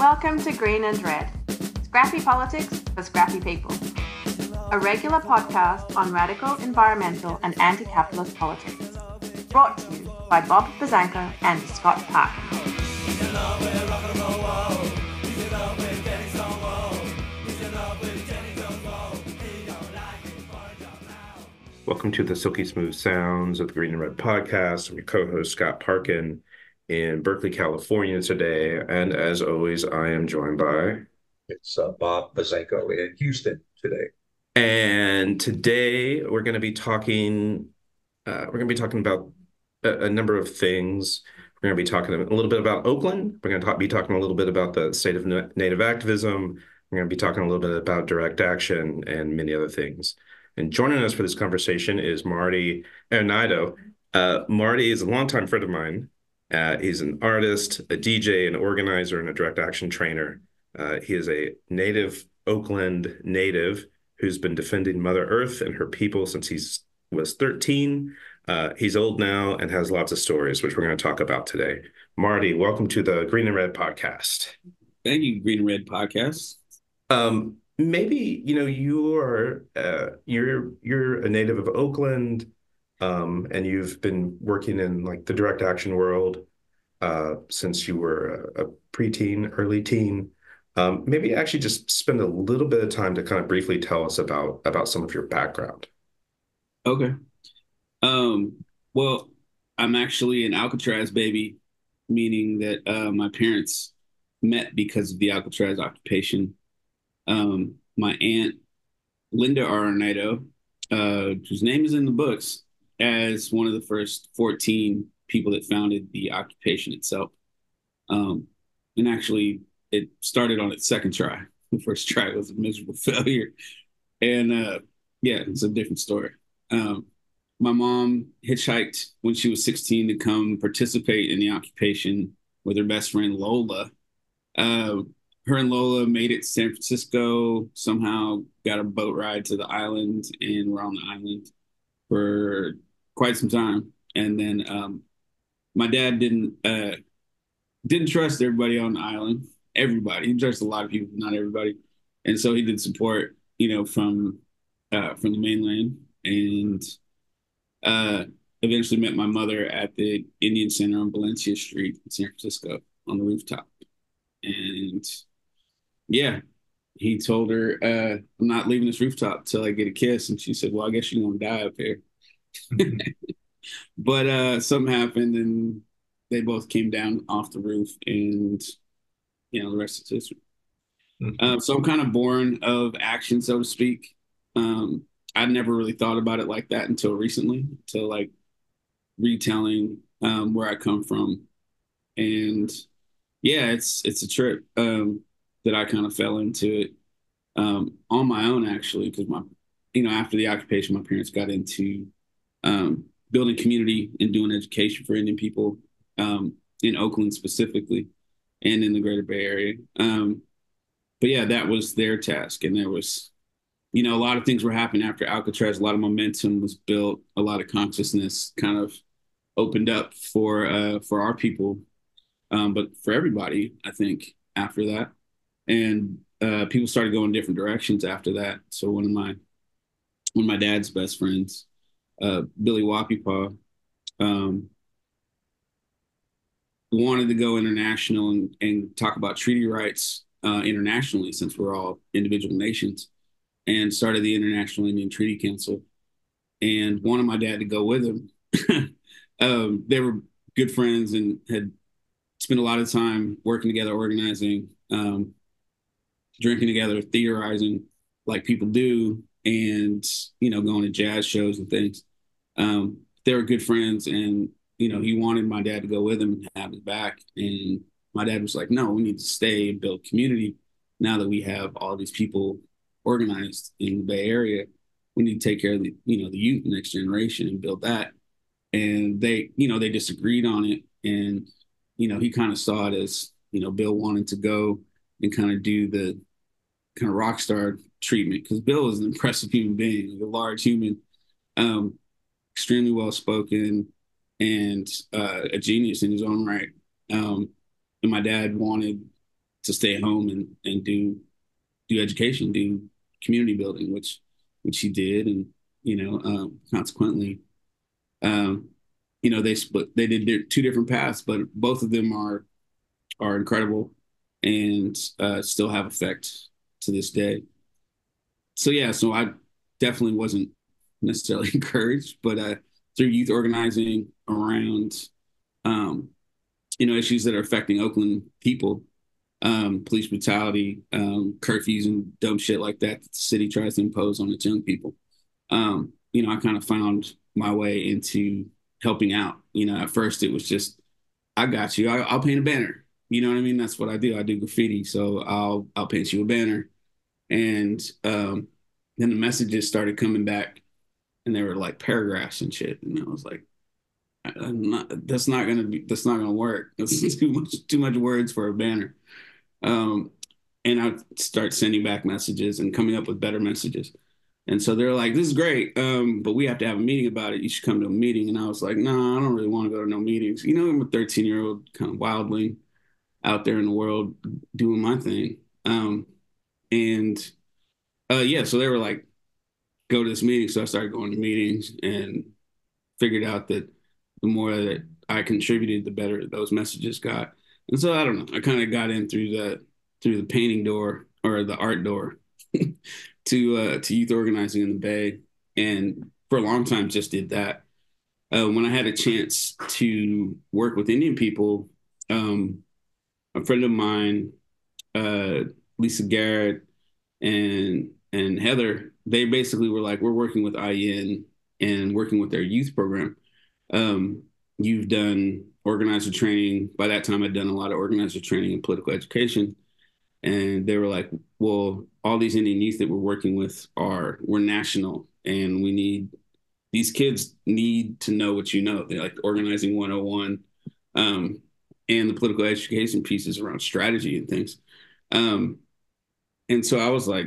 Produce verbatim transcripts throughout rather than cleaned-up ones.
Welcome to Green and Red, Scrappy Politics for Scrappy People, a regular podcast on radical environmental and anti-capitalist politics, brought to you by Bob Bazanko and Scott Parkin. Welcome to the Silky Smooth Sounds of the Green and Red podcast. I'm your co-host, Scott Parkin, in Berkeley, California today. And as always, I am joined by... It's uh, Bob Bazanko in Houston today. And today we're going to be talking, uh, we're going to be talking about a, a number of things. We're going to be talking a little bit about Oakland. We're going to talk, be talking a little bit about the state of Native activism. We're going to be talking a little bit about direct action and many other things. And joining us for this conversation is Marty Arnaido. Uh, Marty is a longtime friend of mine. Uh, he's an artist, a D J, an organizer, and a direct action trainer. Uh, he is a native Oakland native who's been defending Mother Earth and her people since he was thirteen. Uh, he's old now and has lots of stories, which we're going to talk about today. Marty, welcome to the Green and Red podcast. Thank you, Green and Red podcast. Um, maybe, you know, you're uh, you're you're a native of Oakland, um, and you've been working in like the direct action world uh, since you were a, a preteen, early teen. Um, maybe actually just spend a little bit of time to kind of briefly tell us about about some of your background. Okay. Um, well, I'm actually an Alcatraz baby, meaning that uh, my parents met because of the Alcatraz occupation. Um, my aunt, Linda Arnaido, uh, whose name is in the books as one of the first fourteen people that founded the occupation itself. Um, and actually, it started on its second try. The first try was a miserable failure. And uh, yeah, it's a different story. Um, my mom hitchhiked when she was sixteen to come participate in the occupation with her best friend, Lola. Uh, her and Lola made it to San Francisco, somehow got a boat ride to the island, and were on the island for quite some time. And then um, my dad didn't uh, didn't trust everybody on the island. Everybody. He trusted a lot of people, not everybody. And so he did support, you know, from uh, from the mainland, and uh, eventually met my mother at the Indian Center on Valencia Street in San Francisco on the rooftop. And yeah, he told her, uh, I'm not leaving this rooftop till I get a kiss. And she said, well, I guess you're going to die up here. But uh, something happened and they both came down off the roof, and, you know, the rest is history. Mm-hmm. Uh, so I'm kind of born of action, so to speak. Um, I never really thought about it like that until recently, until like retelling um, where I come from. And yeah, it's it's a trip. Um, that I kind of fell into it um, on my own, actually, because my, you know, after the occupation, my parents got into um, building community and doing education for Indian people um, in Oakland specifically, and in the greater Bay Area. Um, but yeah, that was their task. And there was, you know, a lot of things were happening after Alcatraz. A lot of momentum was built. A lot of consciousness kind of opened up for, uh, for our people, um, but for everybody, I think, after that. And uh, people started going different directions after that. So one of my one of my dad's best friends, uh, Billy Wapipaw, um, wanted to go international and, and talk about treaty rights uh, internationally, since we're all individual nations, and started the International Indian Treaty Council, and wanted my dad to go with him. um, they were good friends and had spent a lot of time working together, organizing, um, drinking together, theorizing like people do, and, you know, going to jazz shows and things. Um, they were good friends, and, you know, he wanted my dad to go with him and have his back. And my dad was like, no, we need to stay and build community. Now that we have all these people organized in the Bay Area, we need to take care of the, you know, the youth, the next generation, and build that. And they, you know, they disagreed on it. And, you know, he kind of saw it as, you know, Bill wanted to go and kind of do the kind of rock star treatment, because Bill is an impressive human being, a large human, um, extremely well spoken, and uh, a genius in his own right. Um, and my dad wanted to stay home and and do do education, do community building, which which he did, and you know, um, consequently, um, you know, they split. They did their two different paths, but both of them are are incredible and uh, still have effect to this day. So yeah, so I definitely wasn't necessarily encouraged, but uh, through youth organizing around, um, you know, issues that are affecting Oakland people, um, police brutality, um, curfews, and dumb shit like that that the city tries to impose on its young people. Um, you know, I kind of found my way into helping out. You know, at first it was just, I got you. I, I'll paint a banner. You know what I mean? That's what I do. I do graffiti, so I'll I'll paint you a banner. And um, then the messages started coming back, and they were like paragraphs and shit. And I was like, I'm not, that's not gonna be, that's not gonna work. That's too much, too much words for a banner. Um, and I start sending back messages and coming up with better messages. And so they're like, this is great, um, but we have to have a meeting about it. You should come to a meeting. And I was like, no, nah, I don't really want to go to no meetings. You know, I'm a thirteen year old kind of wildling out there in the world doing my thing. Um, and uh, yeah, so they were like, go to this meeting. So I started going to meetings and figured out that the more that I contributed, the better those messages got. And so I don't know, I kind of got in through the through the painting door or the art door to uh, to youth organizing in the Bay, and for a long time just did that. Uh, when I had a chance to work with Indian people, um, a friend of mine, uh, Lisa Garrett, and and Heather, they basically were like, we're working with I E N and working with their youth program. Um, you've done organizer training. By that time, I'd done a lot of organizer training in political education. And they were like, well, all these Indian youth that we're working with are, we're national, and we need, these kids need to know what you know. They're like organizing one oh one, um, and the political education pieces around strategy and things. Um, and so I was like,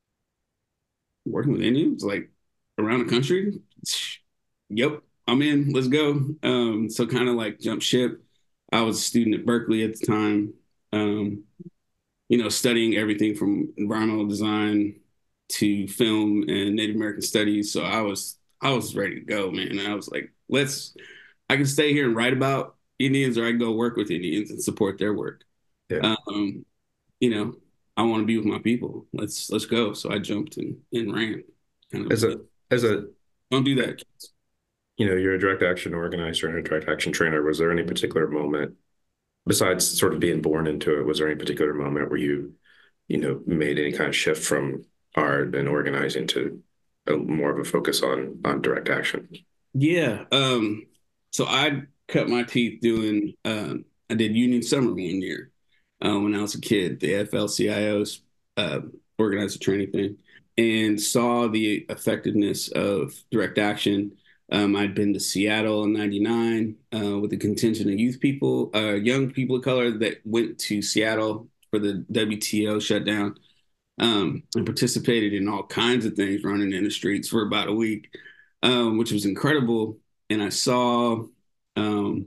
working with Indians, like around the country? Yep, I'm in, let's go. Um, so kind of like jump ship. I was a student at Berkeley at the time. Um, you know, studying everything from environmental design to film and Native American studies. So I was, I was ready to go, man. I was like, let's, I can stay here and write about Indians, or I can go work with Indians and support their work. Yeah. Um, you know, I want to be with my people. Let's, let's go. So I jumped and, and ran. Kind of as a, as a, don't do that, kids. You know, you're a direct action organizer and a direct action trainer. Was there any particular moment, besides sort of being born into it, was there any particular moment where you, you know, made any kind of shift from art and organizing to a, more of a focus on on direct action? Yeah. Um, so I cut my teeth doing, uh, I did Union Summer one year uh, when I was a kid, the F L C I O's uh, organizer training thing, and saw the effectiveness of direct action. Um, I'd been to Seattle in ninety-nine uh, with a contingent of youth people, uh, young people of color that went to Seattle for the W T O shutdown, um, and participated in all kinds of things, running in the streets for about a week, um, which was incredible. And I saw um,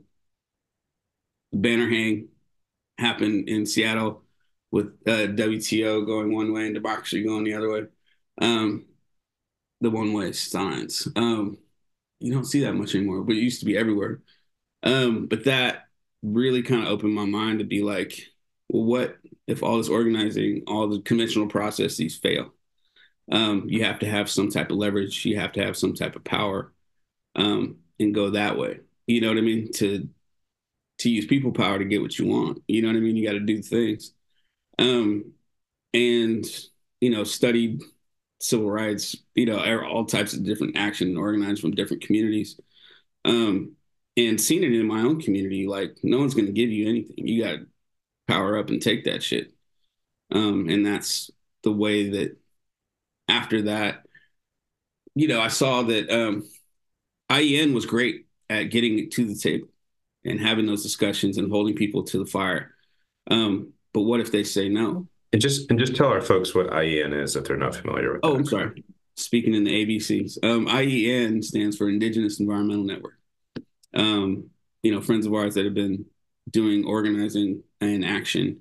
the banner hang happen in Seattle with uh, W T O going one way and democracy going the other way, um, the one-way signs. Um, You don't see that much anymore, but it used to be everywhere. Um, but that really kind of opened my mind to be like, well, what if all this organizing, all the conventional processes fail? Um, you have to have some type of leverage. You have to have some type of power, um, and go that way. You know what I mean? To to use people power to get what you want. You know what I mean? You got to do things. Um, and, you know, studied civil rights, you know, all types of different action organized from different communities. Um, and seeing it in my own community, like no one's going to give you anything. You got to power up and take that shit. Um, and that's the way that after that, you know, I saw that um, I E N was great at getting it to the table and having those discussions and holding people to the fire. Um, but what if they say no? And just and just tell our folks what I E N is if they're not familiar with oh, that. I'm sorry. Speaking in the A B Cs. Um, I E N stands for Indigenous Environmental Network. Um, you know, friends of ours that have been doing organizing and action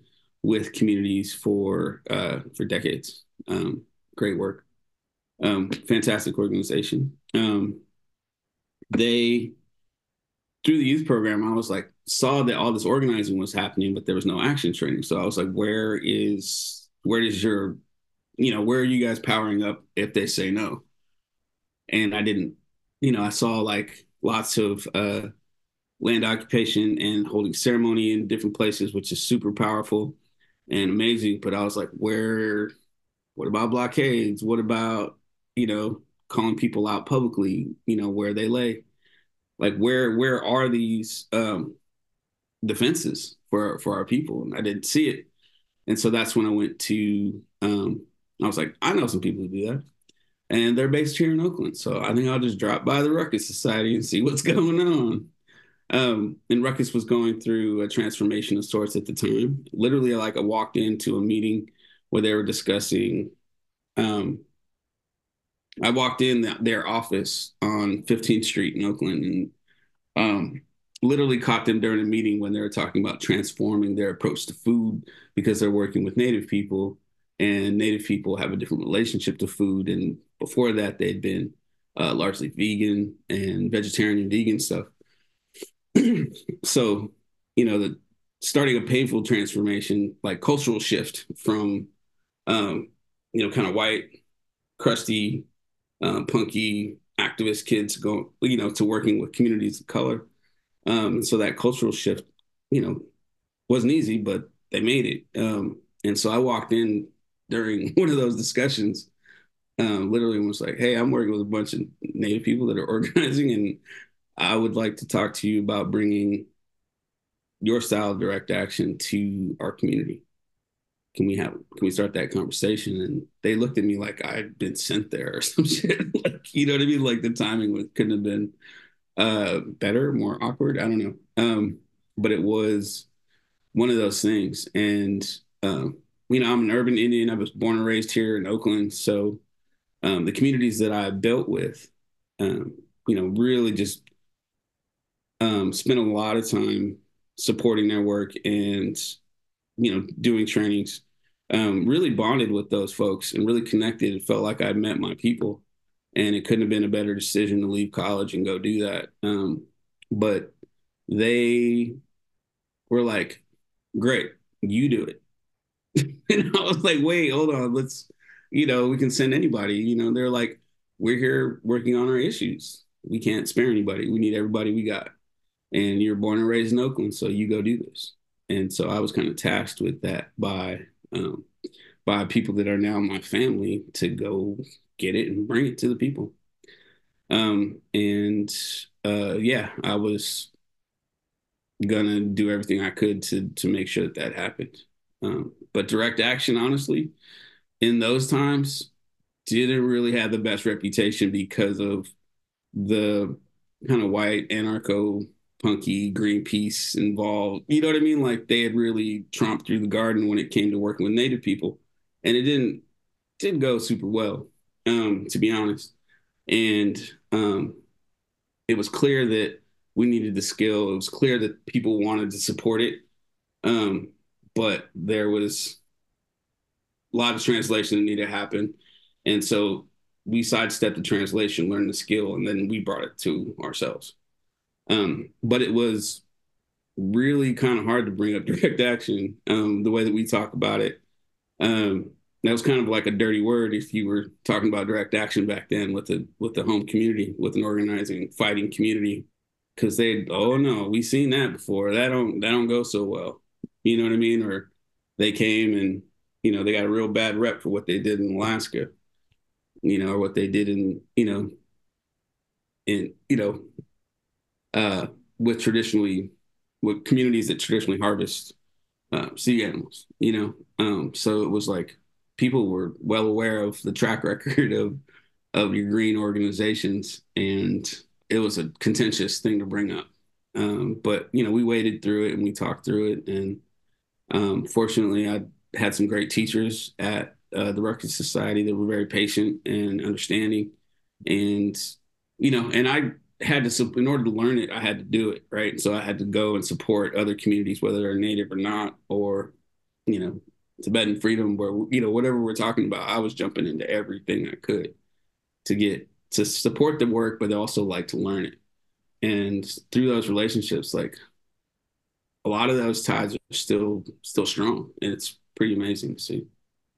with communities for uh, for decades. Um, great work. Um, fantastic organization. Um, they, through the youth program, I was like, saw that all this organizing was happening, but there was no action training. So I was like, where is, where is your, you know, where are you guys powering up if they say no? And I didn't, you know, I saw like lots of uh, land occupation and holding ceremony in different places, which is super powerful and amazing. But I was like, where, what about blockades? What about, you know, calling people out publicly, you know, where they lay? Like, where, where are these um, defenses for, for our people? And I didn't see it. And so that's when I went to, um, I was like, I know some people who do that. And they're based here in Oakland. So I think I'll just drop by the Ruckus Society and see what's going on. Um, and Ruckus was going through a transformation of sorts at the time. Literally, like I walked into a meeting where they were discussing, um, I walked in the, their office on fifteenth Street in Oakland and um, literally caught them during a meeting when they were talking about transforming their approach to food because they're working with Native people and Native people have a different relationship to food. And before that, they'd been uh, largely vegan and vegetarian and vegan stuff. So, you know, the starting a painful transformation, like cultural shift from, um, you know, kind of white, crusty, uh, punky activist kids go, you know, to working with communities of color. Um, so that cultural shift, you know, wasn't easy, but they made it. Um, and so I walked in during one of those discussions, um, literally was like, hey, I'm working with a bunch of Native people that are organizing, and I would like to talk to you about bringing your style of direct action to our community. Can we have, can we start that conversation? And they looked at me like I'd been sent there or some shit. Like, you know what I mean? Like the timing was, couldn't have been uh, better, more awkward. I don't know. Um, but it was one of those things. And, um, you know, I'm an urban Indian. I was born and raised here in Oakland. So um, the communities that I built with, um, you know, really just um, spent a lot of time supporting their work and, you know, doing trainings, um, really bonded with those folks and really connected. It felt like I'd met my people, and it couldn't have been a better decision to leave college and go do that. Um, but they were like, great, you do it. And I was like, wait, hold on, let's, you know, we can send anybody. You know, they're like, we're here working on our issues. We can't spare anybody. We need everybody we got. And you're born and raised in Oakland, so you go do this. And so I was kind of tasked with that by um, by people that are now my family to go get it and bring it to the people. Um, and uh, yeah, I was gonna do everything I could to to make sure that that happened. Um, but direct action, honestly, in those times, didn't really have the best reputation because of the kind of white anarcho punky Greenpeace involved. You know what I mean? Like they had really tromped through the garden when it came to working with Native people, and it didn't didn't go super well, um, to be honest. And um, it was clear that we needed the skill. It was clear that people wanted to support it, um, but there was a lot of translation that needed to happen, and so we sidestepped the translation, learned the skill, and then we brought it to ourselves. Um, but it was really kind of hard to bring up direct action, um, the way that we talk about it. Um, that was kind of like a dirty word if you were talking about direct action back then with the with the home community, with an organizing, fighting community, because they, oh no, we've seen that before. That don't that don't go so well. You know what I mean? Or they came and, you know, they got a real bad rep for what they did in Alaska, you know, or what they did in, you know, in, you know, uh, with traditionally, with communities that traditionally harvest uh, sea animals, you know? Um, so it was like people were well aware of the track record of, of your green organizations, and it was a contentious thing to bring up. Um, but, you know, we waded through it and we talked through it. And um, fortunately, I had some great teachers at uh, the Ruckus Society that were very patient and understanding. And, you know, and I had to, in order to learn it, I had to do it, right? So I had to go and support other communities, whether they're Native or not, or you know, Tibetan freedom, where, you know, whatever we're talking about, I was jumping into everything I could to get to support the work, but also like to learn it. And through those relationships, like a lot of those ties are still still strong, and it's pretty amazing to see.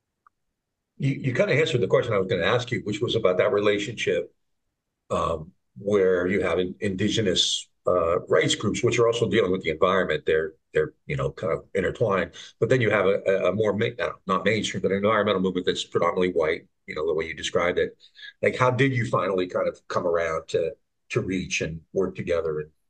You you kind of answered the question I was going to ask you, which was about that relationship um, where you have in, indigenous uh, rights groups, which are also dealing with the environment. They're they're you know kind of intertwined, but then you have a, a more ma not mainstream, but an environmental movement that's predominantly white. You know the way you described it. Like, how did you finally kind of come around to to reach and work together? And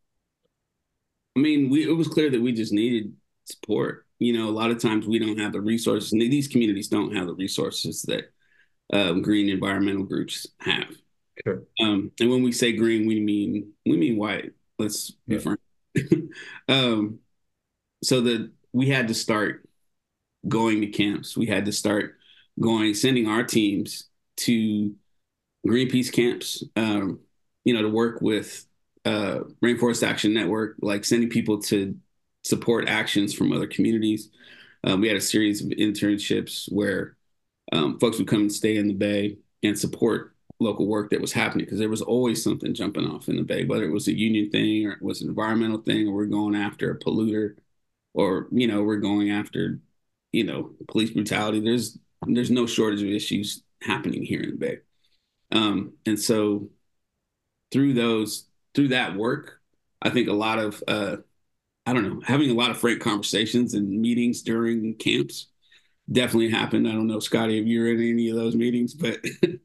I mean, we, it was clear that we just needed support. You know, a lot of times we don't have the resources, and these communities don't have the resources that um, green environmental groups have. sure. Um, and when we say green, we mean we mean white. Let's be Yeah. frank. um, so that we had to start going to camps. We had to start going, sending our teams to Greenpeace camps. Um, you know, to work with uh, Rainforest Action Network, like sending people to support actions from other communities. Um, we had a series of internships where um, folks would come and stay in the Bay and support local work that was happening, because there was always something jumping off in the Bay, whether it was a union thing or it was an environmental thing, or we're going after a polluter, or, you know, we're going after, you know, police brutality. There's there's no shortage of issues happening here in the Bay. Um, and so through those, through that work, I think a lot of, uh, I don't know, having a lot of frank conversations and meetings during camps definitely happened. I don't know, Scotty, if you're in any of those meetings, but,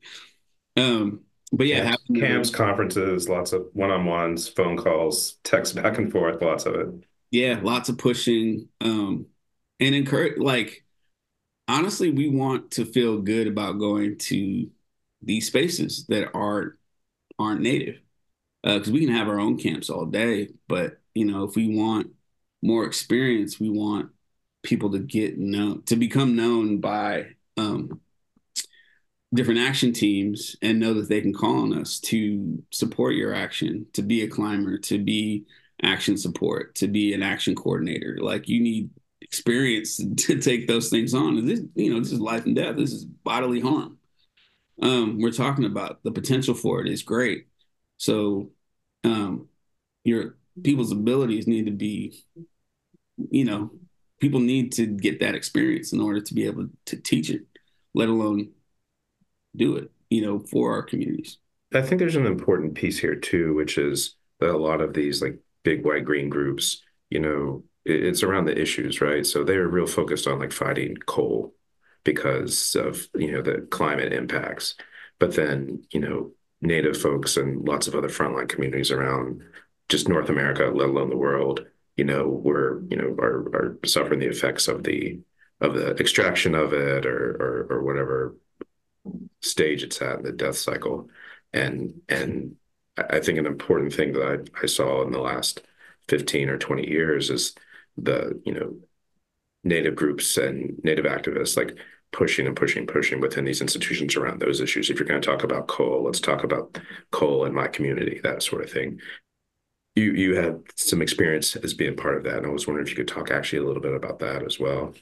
um, but yeah, Camps, having camps, those, conferences, lots of one-on-ones, phone calls, text back and forth, lots of it. yeah, lots of pushing, um, and encourage, like, honestly, we want to feel good about going to these spaces that are, aren't native. Because uh, we can have our own camps all day, but you know, if we want more experience, we want people to get known, to become known by um, different action teams, and know that they can call on us to support your action, to be a climber, to be action support, to be an action coordinator. Like, you need experience to take those things on. And this, you know, this is life and death. This is bodily harm. Um, we're talking about the potential for it is great. So um, your people's abilities need to be, you know, people need to get that experience in order to be able to teach it, let alone do it, you know, for our communities. I think there's an important piece here too, which is that a lot of these like big white green groups, you know, it, it's around the issues, right? So they're real focused on like fighting coal because of, you know, the climate impacts. But then, you know, Native folks and lots of other frontline communities around just North America, let alone the world, you know, were, you know, are are suffering the effects of the of the extraction of it, or or, or whatever stage it's at in the death cycle. And and I think an important thing that I, I saw in the last fifteen or twenty years is the, you know, Native groups and Native activists like pushing and pushing, pushing within these institutions around those issues. If you're going to talk about coal, let's talk about coal in my community, that sort of thing. You you had some experience as being part of that, and I was wondering if you could talk actually a little bit about that as well.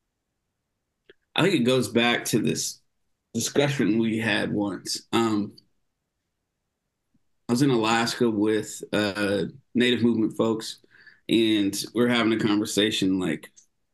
I think it goes back to this discussion we had once. Um, I was in Alaska with uh, Native movement folks, and we're having a conversation like,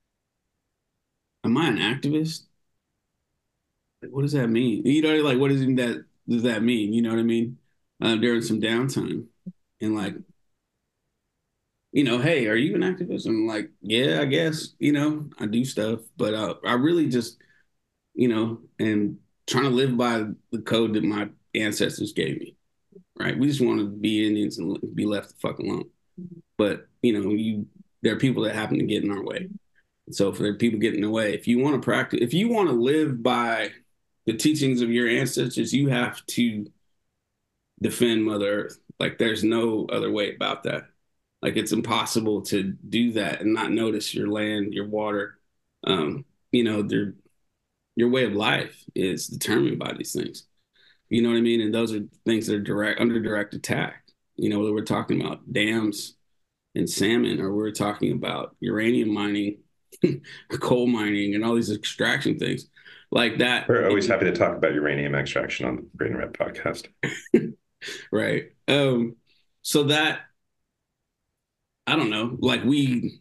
am I an activist? What does that mean? You know, like, what does that does that mean? You know what I mean? Uh, during some downtime, and like, you know, hey, are you an activist? I'm like, yeah, I guess. You know, I do stuff, but uh, I really just, you know, am trying to live by the code that my ancestors gave me. Right? We just want to be Indians and be left the fuck alone. But you know, you there are people that happen to get in our way. So if there are people getting in the way, if you want to practice, if you want to live by the teachings of your ancestors, you have to defend Mother Earth. Like, there's no other way about that. Like, it's impossible to do that and not notice your land, your water. Um, you know, your way of life is determined by these things. You know what I mean? And those are things that are direct under direct attack. You know, whether we're talking about dams and salmon, or we're talking about uranium mining coal mining and all these extraction things like that. We're always happy to talk about uranium extraction on the Green Red podcast. Right. Um, so that, I don't know, like we,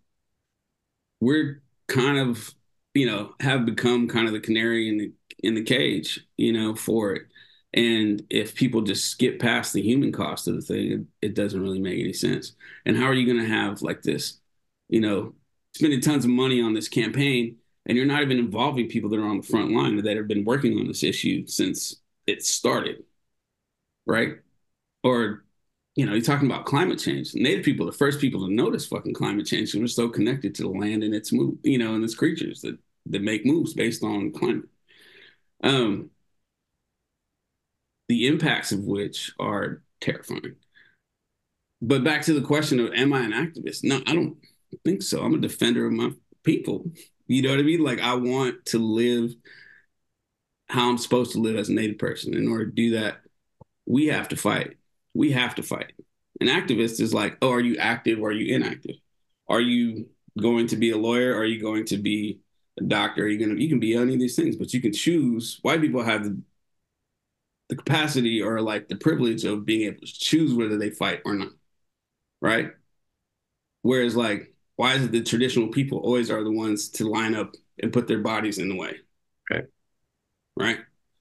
we're kind of, you know, have become kind of the canary in the, in the cage, you know, for it. And if people just skip past the human cost of the thing, it, it doesn't really make any sense. And how are you going to have like this, you know, spending tons of money on this campaign, and you're not even involving people that are on the front line that have been working on this issue since it started, right? Or, you know, you're talking about climate change. Native people are the first people to notice fucking climate change, and we're so connected to the land and its move, you know, and its creatures that that make moves based on climate. Um, the impacts of which are terrifying. But back to the question of, am I an activist? No, I don't think so. I'm a defender of my people. You know what I mean? Like, I want to live how I'm supposed to live as a Native person. In order to do that, we have to fight. We have to fight. An activist is like, oh, are you active or are you inactive? Are you going to be a lawyer? Or are you going to be a doctor? Are you going to, you can be any of these things, but you can choose. White people have the, the capacity or like the privilege of being able to choose whether they fight or not. Right? Whereas like, why is it that traditional people always are the ones to line up and put their bodies in the way? Right. Right.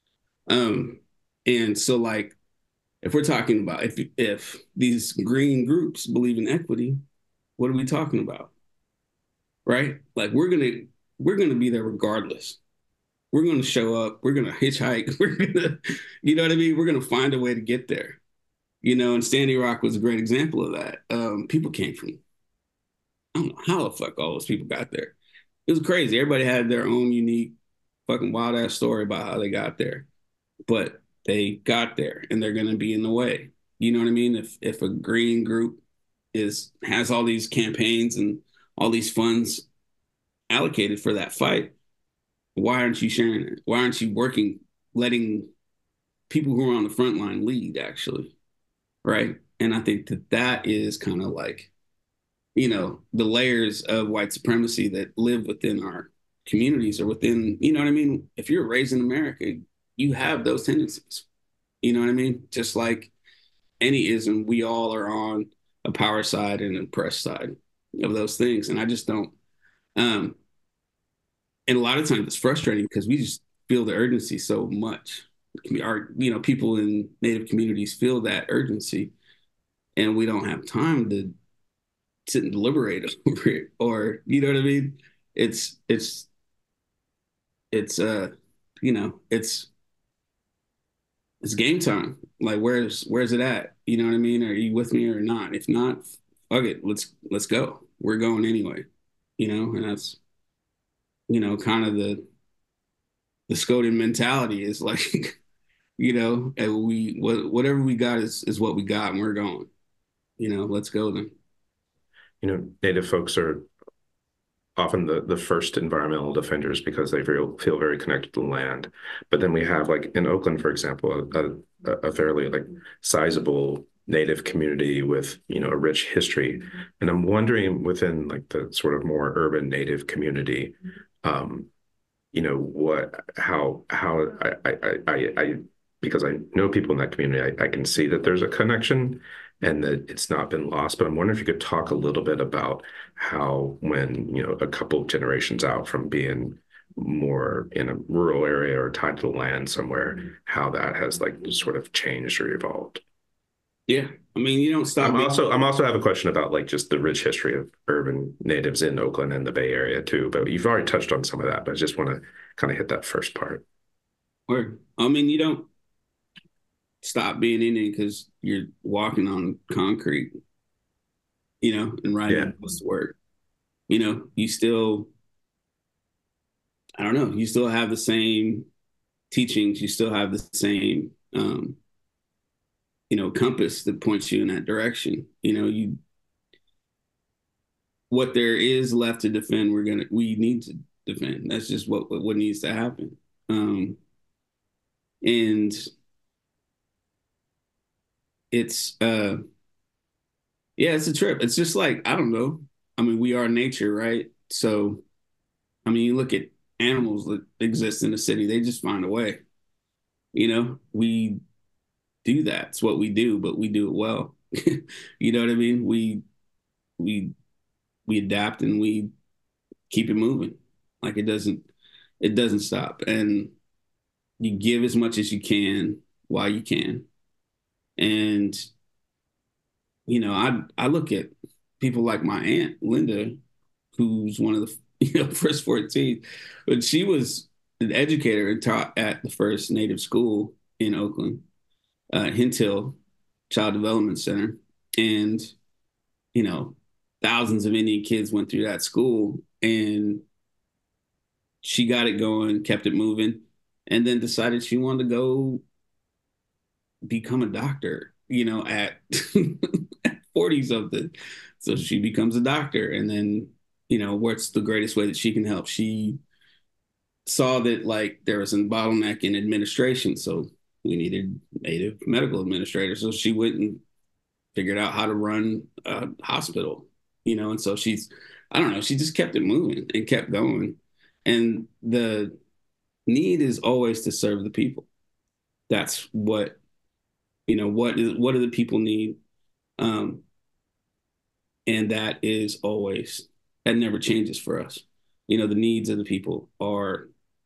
Um, and so like, if we're talking about if if these green groups believe in equity, what are we talking about? Right? Like we're gonna we're gonna be there regardless. We're gonna show up. We're gonna hitchhike. We're gonna, you know what I mean? We're gonna find a way to get there. You know, and Standing Rock was a great example of that. Um, people came from, I don't know how the fuck all those people got there. It was crazy. Everybody had their own unique fucking wild ass story about how they got there. But they got there and they're going to be in the way. You know what I mean? If if a green group is has all these campaigns and all these funds allocated for that fight, why aren't you sharing it? Why aren't you working, letting people who are on the front line lead, actually? Right? And I think that that is kind of like, you know, the layers of white supremacy that live within our communities or within, you know what I mean? If you're raised in America, you have those tendencies. You know what I mean? Just like any ism, we all are on a power side and an oppressed side of those things. And I just don't, um, and a lot of times it's frustrating because we just feel the urgency so much. Our, you know, people in Native communities feel that urgency and we don't have time to sit and deliberate over it, or, you know what I mean? It's, it's, it's, uh, you know, it's, it's game time. Like, where's where's it at? You know what I mean? Are you with me or not? If not, fuck it. Let's let's go. We're going anyway. You know, and that's, you know, kind of the the Scotian mentality is like, you know, and we what, whatever we got is is what we got, and we're going. You know, let's go then. You know, Native folks are often the, the first environmental defenders because they feel, feel very connected to the land. But then we have, like in Oakland, for example, a, a, a fairly like sizable Native community with, you know, a rich history. And I'm wondering within like the sort of more urban Native community, um, you know, what, how, how I, I, I, I, because I know people in that community, I, I can see that there's a connection and that it's not been lost. But I'm wondering if you could talk a little bit about how when, you know, a couple of generations out from being more in a rural area or tied to the land somewhere, how that has like sort of changed or evolved. Yeah. I mean, you don't stop. I'm also, I'm also have a question about like just the rich history of urban natives in Oakland and the Bay Area too, but you've already touched on some of that, but I just want to kind of hit that first part. Or, I mean, you don't stop being Indian because you're walking on concrete, you know, and riding Yeah. a bus to work. You know, you still, I don't know, you still have the same teachings, you still have the same, um, you know, compass that points you in that direction. You know, you, what there is left to defend, we're gonna, we need to defend. That's just what what, what needs to happen. Um, and it's, uh, yeah, it's a trip. It's just like, I don't know. I mean, we are nature, right? So, I mean, you look at animals that exist in the city, they just find a way. You know, we do that. It's what we do, but we do it well. You know what I mean? We we we adapt and we keep it moving. Like it doesn't it doesn't stop. And you give as much as you can while you can. And you know, I I look at people like my aunt Linda, who's one of the you know first fourteen, but she was an educator and taught at the first Native school in Oakland, uh, Hint Hill Child Development Center, and you know, thousands of Indian kids went through that school, and she got it going, kept it moving, and then decided she wanted to go become a doctor, you know, at forty something. So she becomes a doctor. And then, you know, what's the greatest way that she can help? She saw that like there was a bottleneck in administration. So we needed Native medical administrators. So she went and figured out how to run a hospital, you know, and so she's, I don't know, she just kept it moving and kept going. And the need is always to serve the people. That's what, you know, what is, what do the people need? Um, and that is always, that never changes for us. You know, the needs of the people are,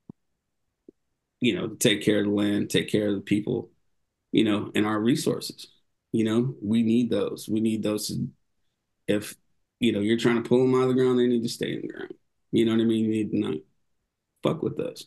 you know, take care of the land, take care of the people, you know, and our resources. You know, we need those. We need those. If, you know, you're trying to pull them out of the ground, they need to stay in the ground. You know what I mean? You need to not fuck with us.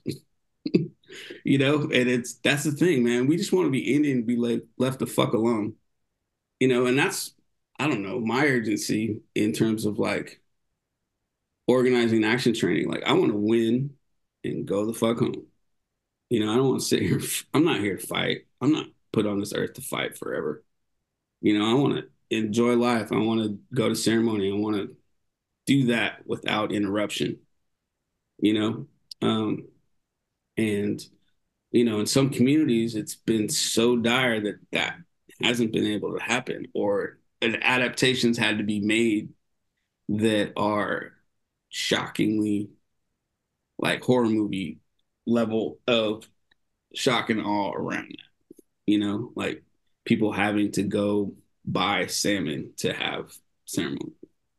You know, and it's, that's the thing, man. We just want to be Indian, be like left the fuck alone. You know, and that's, I don't know, my urgency in terms of like organizing action training. Like I want to win and go the fuck home. You know, I don't want to sit here. I'm not here to fight. I'm not put on this earth to fight forever. You know, I want to enjoy life. I want to go to ceremony. I want to do that without interruption, you know? Um, and, you know, in some communities, it's been so dire that that hasn't been able to happen, or adaptations had to be made that are shockingly like horror movie level of shock and awe around that, you know, like people having to go buy salmon to have ceremony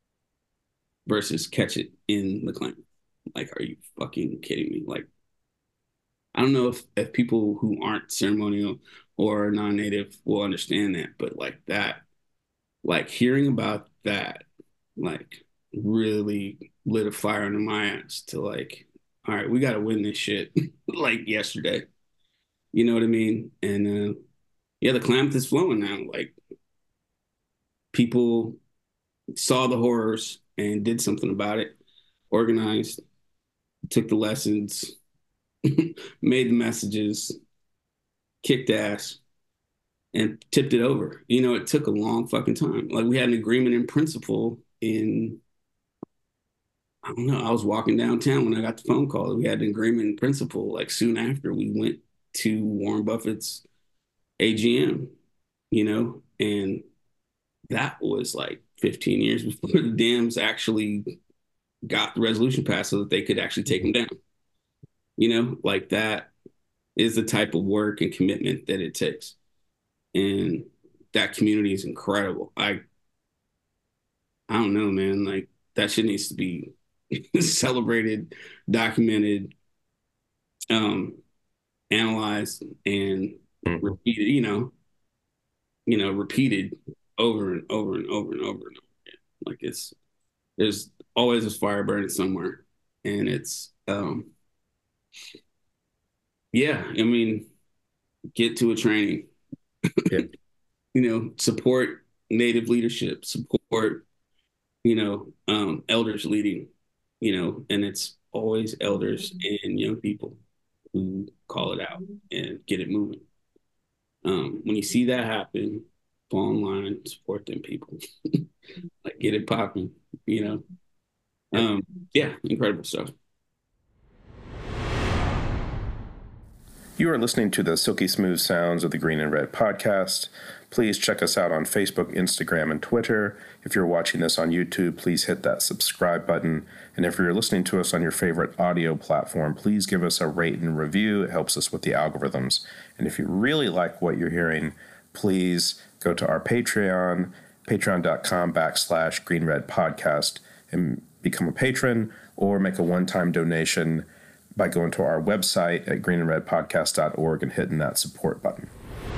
versus catch it in the Klamath. Like, are you fucking kidding me? Like, I don't know if, if people who aren't ceremonial or non-native will understand that, but like that, like hearing about that, like really lit a fire under my ass to like, all right, we got to win this shit like yesterday. You know what I mean? And uh, yeah, the Klamath is flowing now. Like people saw the horrors and did something about it, organized, took the lessons, made the messages, kicked ass, and tipped it over. You know, it took a long fucking time. Like we had an agreement in principle in, I don't know, I was walking downtown when I got the phone call. We had an agreement in principle like soon after we went to Warren Buffett's A G M, you know, and that was like fifteen years before the dams actually got the resolution passed so that they could actually take them down. You know, like that is the type of work and commitment that it takes. And that community is incredible. I I don't know, man. Like that shit needs to be celebrated, documented, um, analyzed, and mm-hmm. repeated, you know, you know, repeated over and over and over and over and over again. Like it's there's always a fire burning somewhere. And it's um yeah, I mean, get to a training. Yeah. You know, support Native leadership, support, you know, um, elders leading, you know, and it's always elders and young people who call it out and get it moving. Um, when you see that happen, fall in line and support them people. Like get it popping, you know. Um, yeah, incredible stuff. You are listening to the silky smooth sounds of the Green and Red podcast. Please check us out on Facebook, Instagram, and Twitter. If you're watching this on YouTube, please hit that subscribe button. And if you're listening to us on your favorite audio platform, please give us a rate and review. It helps us with the algorithms. And if you really like what you're hearing, please go to our Patreon, patreon.com backslash Green Red Podcast, and become a patron or make a one-time donation by going to our website at green and red podcast dot org and hitting that support button.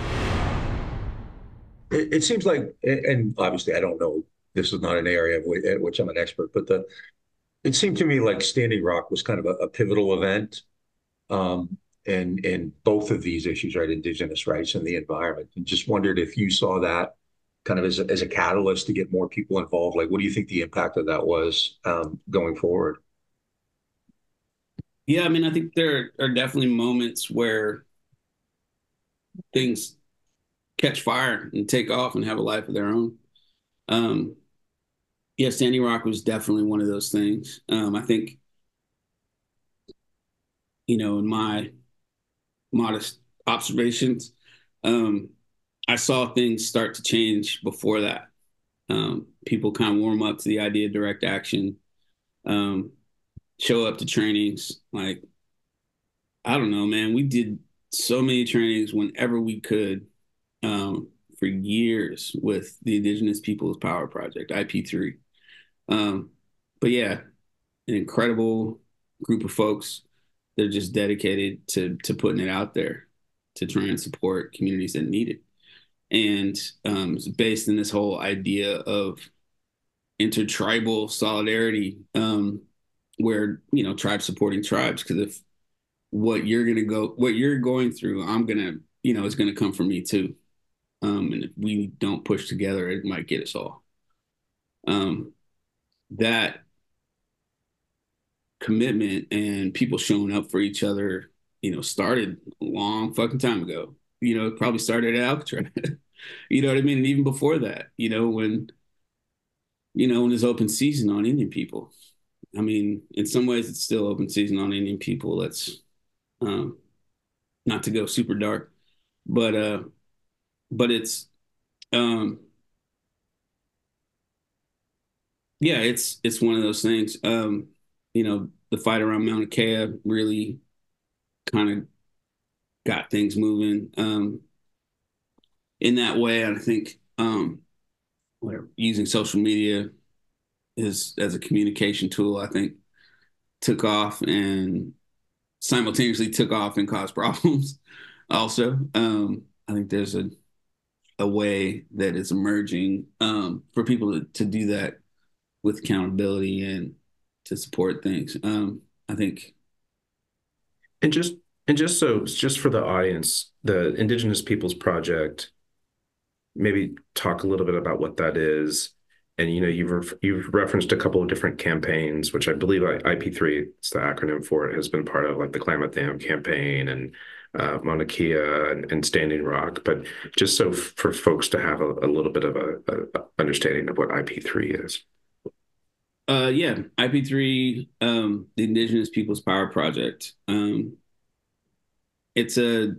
It, it seems like, and obviously I don't know, this is not an area at which I'm an expert, but the it seemed to me like Standing Rock was kind of a, a pivotal event um, in, in both of these issues, right? Indigenous rights and the environment. And just wondered if you saw that kind of as a, as a catalyst to get more people involved. Like, what do you think the impact of that was um, going forward? Yeah, I mean, I think there are definitely moments where things catch fire and take off and have a life of their own. Um, yeah, Standing Rock was definitely one of those things. Um, I think, you know, in my modest observations, um, I saw things start to change before that. Um, people kind of warm up to the idea of direct action. Um, show up to trainings. Like, I don't know, man, we did so many trainings whenever we could um, for years with the Indigenous Peoples Power Project, I P three. Um, but yeah, an incredible group of folks that are just dedicated to to putting it out there to try and support communities that need it. And um, it's based in this whole idea of intertribal solidarity, um, where, you know, tribes supporting tribes, because if what you're gonna go, what you're going through, I'm gonna, you know, it's gonna come from me too. Um, and if we don't push together, it might get us all. Um, that commitment and people showing up for each other, you know, started a long fucking time ago. You know, it probably started at Alcatraz. You know what I mean? And even before that, you know, when, you know, when there's open season on Indian people. I mean, in some ways, it's still open season on Indian people. That's um, not to go super dark, but uh, but it's um, yeah, it's it's one of those things. Um, you know, the fight around Mauna Kea really kind of got things moving um, in that way. And I think um, whatever, using social media is as a communication tool, I think, took off and simultaneously took off and caused problems. Also, um, I think there's a a way that is emerging um, for people to, to do that with accountability and to support things. Um, I think, And just and just so just for the audience, the Indigenous Peoples Project, maybe talk a little bit about what that is. And, you know, you've ref you've referenced a couple of different campaigns, which I believe I P three, it's the acronym for it, has been part of, like the Klamath Dam campaign and uh, Mauna Kea and, and Standing Rock. But just so for folks to have a, a little bit of a, a understanding of what I P three is. uh, yeah, I P three, um, the Indigenous Peoples Power Project. Um, it's a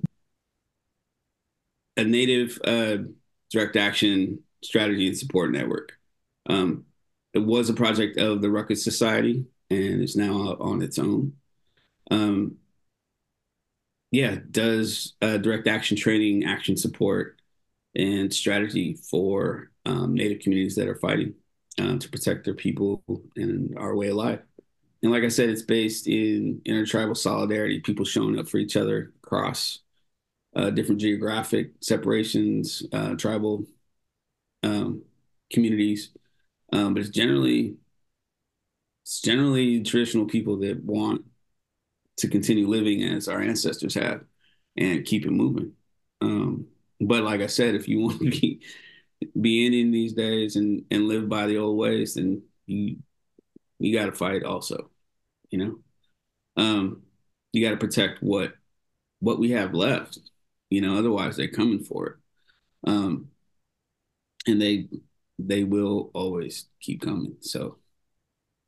a Native uh, direct action strategy and support network. Um, it was a project of the Ruckus Society and is now out on its own. Um, yeah, does uh, direct action training, action support, and strategy for um, Native communities that are fighting uh, to protect their people and our way of life. And like I said, it's based in intertribal solidarity, people showing up for each other across uh, different geographic separations, uh, tribal um, communities. Um, but it's generally it's generally traditional people that want to continue living as our ancestors have and keep it moving. Um, but like I said, if you want to be be Indian these days and and live by the old ways, then you you got to fight also. You know, um, you got to protect what what we have left. You know, otherwise they're coming for it, um, and they they will always keep coming. So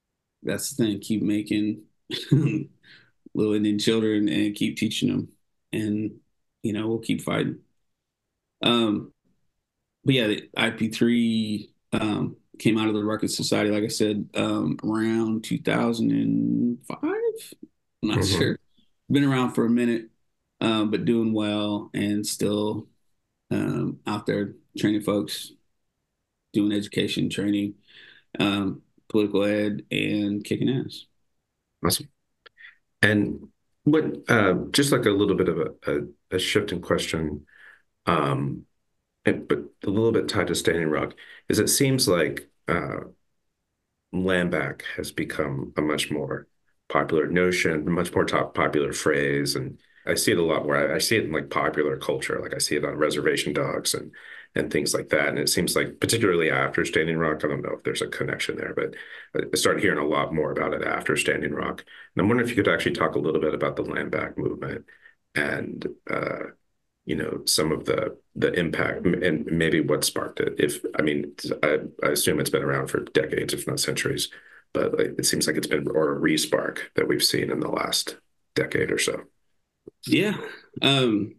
that's the thing. Keep making little Indian children and keep teaching them and you know we'll keep fighting. Um, but yeah, the I P three um, came out of the Ruckus Society, like I said, um, around two thousand five. I'm not Mm-hmm. sure. Been around for a minute, um, but doing well and still um, out there training folks, doing education training, um, political ed, and kicking ass. Awesome. And what, uh, just like a little bit of a, a, a shift in question, um, and, but a little bit tied to Standing Rock, is it seems like uh, land back has become a much more popular notion, much more top popular phrase. And I see it a lot more. I, I see it in like popular culture. Like I see it on reservation dogs and and things like that. And it seems like particularly after Standing Rock, I don't know if there's a connection there, but I started hearing a lot more about it after Standing Rock. And I'm wondering if you could actually talk a little bit about the land back movement and uh, you know, some of the the impact and maybe what sparked it. If I mean, I, I assume it's been around for decades, if not centuries, but it seems like it's been or a re-spark that we've seen in the last decade or so. Yeah. Um,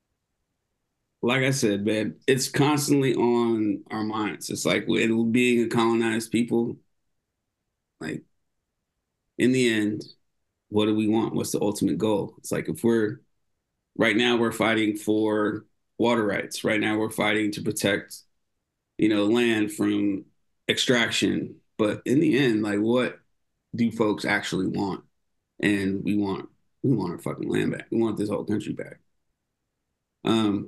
like I said, man, it's constantly on our minds. It's like it, being a colonized people, like in the end, what do we want? What's the ultimate goal? It's like if we're right now we're fighting for water rights. Right now we're fighting to protect, you know, land from extraction. But in the end, like what do folks actually want? And we want we want our fucking land back. We want this whole country back. Um,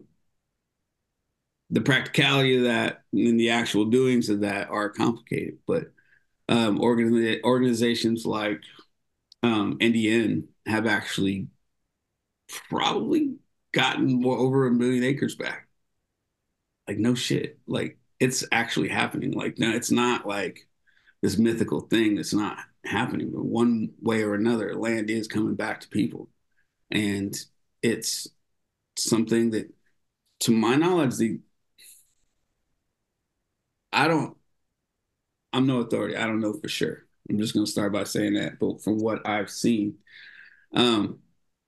the practicality of that and the actual doings of that are complicated, but um, organi- organizations like um, N D N have actually probably gotten more over a million acres back. Like no shit. Like it's actually happening. Like no, it's not like this mythical thing that's not happening. But one way or another, land is coming back to people, and it's something that, to my knowledge, the I don't. I'm no authority. I don't know for sure. I'm just going to start by saying that. But from what I've seen, um,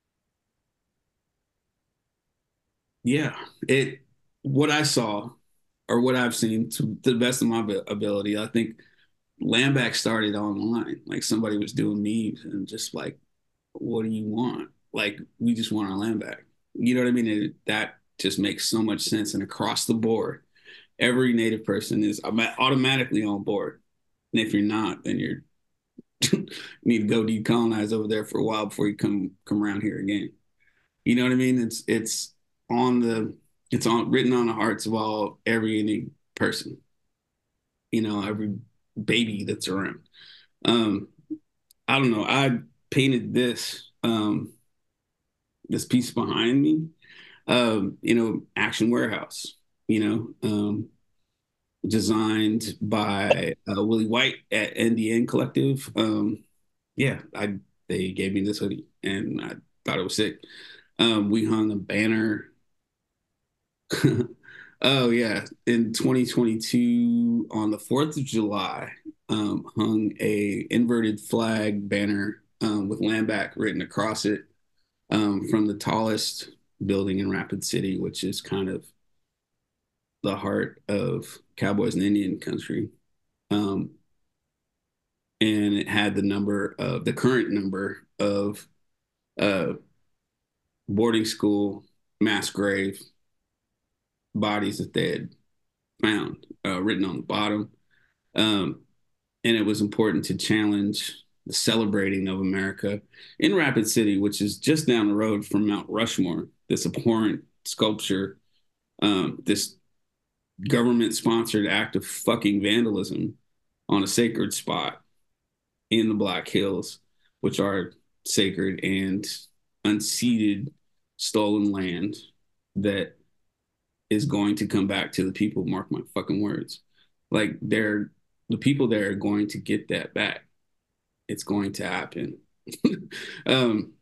yeah, it what I saw or what I've seen to the best of my ability, I think land back started online. Like somebody was doing memes and just like, what do you want? Like we just want our land back. You know what I mean? And that just makes so much sense. And across the board, every Native person is automatically on board. And if you're not, then you're you need to go decolonize over there for a while before you come come around here again. You know what I mean? It's it's on the it's on written on the hearts of all every Indian person. You know, every baby that's around. Um, I don't know. I painted this um, this piece behind me. Um, you know, Action Warehouse. You know, um, designed by uh, Willie White at N D N Collective. Um, yeah, I they gave me this hoodie and I thought it was sick. Um, we hung a banner. Oh yeah, in twenty twenty-two on the fourth of July, um, hung a inverted flag banner um, with land back written across it um, from the tallest building in Rapid City, which is kind of the heart of Cowboys and Indian country. Um, and it had the number of the current number of uh, boarding school mass grave bodies that they had found uh, written on the bottom. Um, and it was important to challenge the celebrating of America in Rapid City, which is just down the road from Mount Rushmore, this abhorrent sculpture, um, this government sponsored act of fucking vandalism on a sacred spot in the Black Hills, which are sacred and unceded stolen land that is going to come back to the people. Mark my fucking words. Like they're the people there are going to get that back. It's going to happen. um,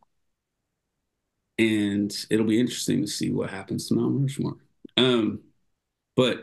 and it'll be interesting to see what happens to Mount Rushmore. Um, but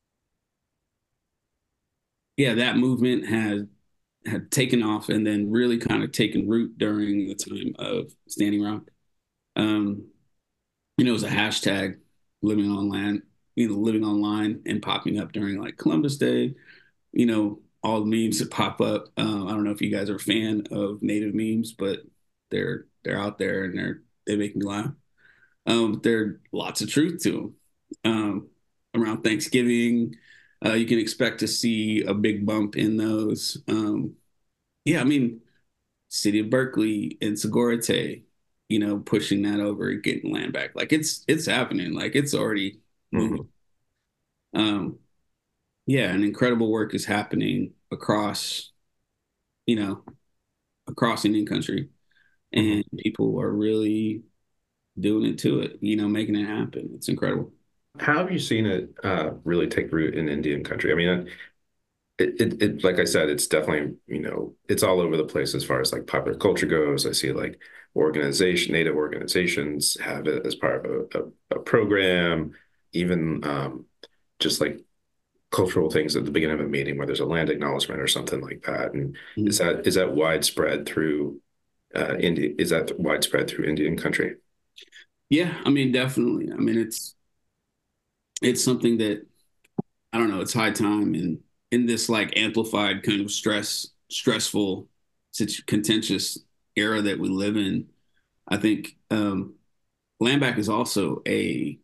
yeah, that movement had had taken off and then really kind of taken root during the time of Standing Rock. Um, you know, it was a hashtag living on land, you know, living online and popping up during like Columbus Day, you know, all the memes that pop up. Um, I don't know if you guys are a fan of native memes, but they're they're out there and they're they make me laugh. Um, there are lots of truth to them. Um, around Thanksgiving, uh, you can expect to see a big bump in those. Um, yeah, I mean, City of Berkeley and Segurite, you know, pushing that over and getting land back. Like it's it's happening. Like it's already moving. Mm-hmm. Um, yeah, and incredible work is happening across, you know, across Indian country, and mm-hmm. people are really doing it to it. You know, making it happen. It's incredible. How have you seen it uh, really take root in Indian country? I mean, it, it, it, like I said, it's definitely, you know, it's all over the place as far as like popular culture goes. I see like organization, Native organizations have it as part of a, a, a program, even um, just like cultural things at the beginning of a meeting where there's a land acknowledgement or something like that. And mm-hmm. is that is that widespread through uh, India? Is that widespread through Indian country? Yeah, I mean, definitely. I mean, it's it's something that I don't know. It's high time in in this like amplified kind of stress, stressful, such contentious era that we live in. I think um, land back is also a,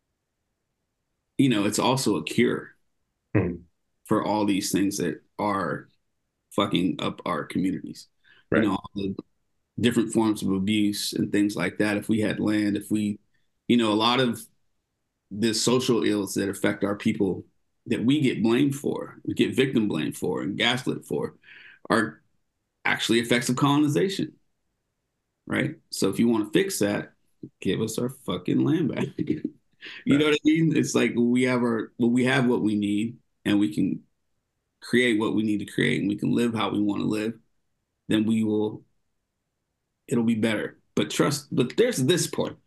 you know, it's also a cure hmm. for all these things that are fucking up our communities. Right. You know, all the different forms of abuse and things like that. If we had land, if we, you know, a lot of the social ills that affect our people that we get blamed for, we get victim blamed for and gaslit for, are actually effects of colonization, right? So if you want to fix that, give us our fucking land back. you right. know what I mean? It's like we have our, well, we have what we need, and we can create what we need to create, and we can live how we want to live. Then we will, it'll be better. But trust, but there's this part.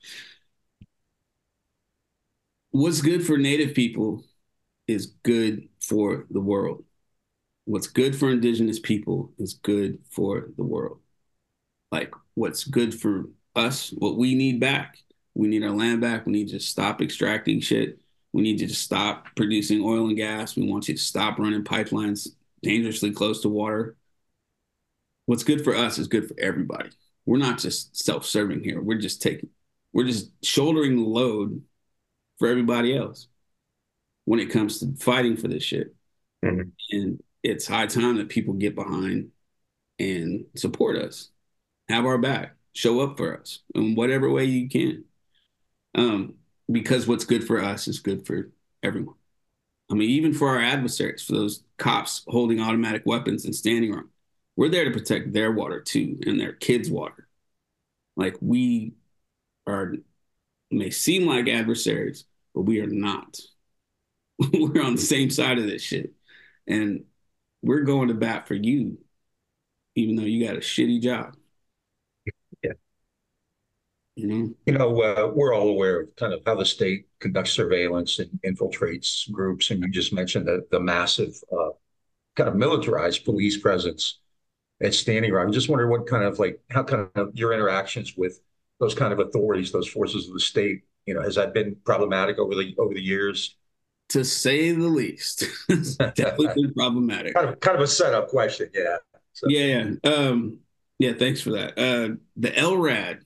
What's good for Native people is good for the world. What's good for indigenous people is good for the world. Like what's good for us, what we need back. We need our land back. We need to stop extracting shit. We need you to stop producing oil and gas. We want you to stop running pipelines dangerously close to water. What's good for us is good for everybody. We're not just self-serving here. We're just taking, we're just shouldering the load for everybody else when it comes to fighting for this shit. Mm-hmm. And it's high time that people get behind and support us, have our back, show up for us in whatever way you can. Um, because what's good for us is good for everyone. I mean, even for our adversaries, for those cops holding automatic weapons and standing around, we're there to protect their water too, and their kids' water. Like we are, may seem like adversaries, but we are not. We're on the same side of this shit. And we're going to bat for you, even though you got a shitty job. Yeah. You know, you know uh, we're all aware of kind of how the state conducts surveillance and infiltrates groups. And you just mentioned the, the massive uh, kind of militarized police presence at Standing Rock. I'm just wondering what kind of like, how kind of your interactions with those kind of authorities, those forces of the state, you know, has that been problematic over the over the years? To say the least. It's definitely been problematic. Kind of, kind of a setup question, yeah. So. Yeah, yeah. Um, yeah, thanks for that. Uh, the L RAD,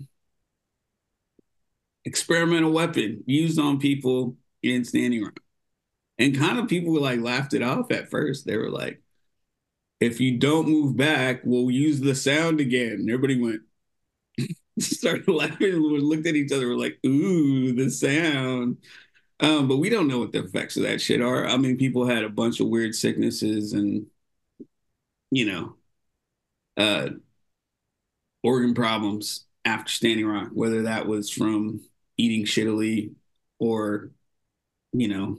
experimental weapon used on people in Standing Rock. And kind of people like laughed it off at first. They were like, if you don't move back, we'll use the sound again. And everybody went, started laughing and looked at each other. We're like, ooh, the sound. Um, but we don't know what the effects of that shit are. I mean, people had a bunch of weird sicknesses and, you know, uh, organ problems after Standing Rock, whether that was from eating shittily or, you know,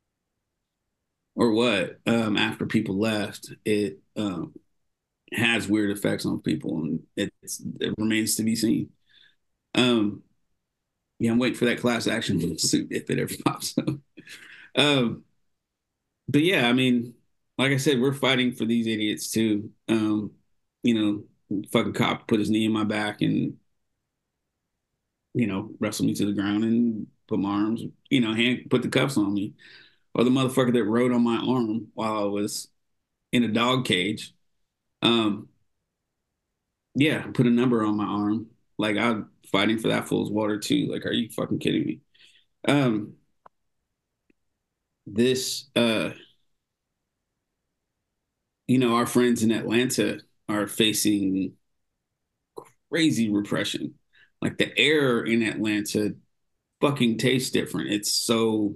or what, um, after people left, it um, has weird effects on people, and it's, it remains to be seen. Um, yeah, I'm waiting for that class action suit if it ever pops up. Um, but yeah, I mean, like I said, we're fighting for these idiots too. Um, you know, fucking cop put his knee in my back and you know, wrestle me to the ground and put my arms, you know, hand put the cuffs on me, or the motherfucker that rode on my arm while I was in a dog cage. Um, yeah, put a number on my arm. Like I'm fighting for that fool's water too. Like, are you fucking kidding me? Um, this, uh, you know, our friends in Atlanta are facing crazy repression. Like the air in Atlanta fucking tastes different. It's so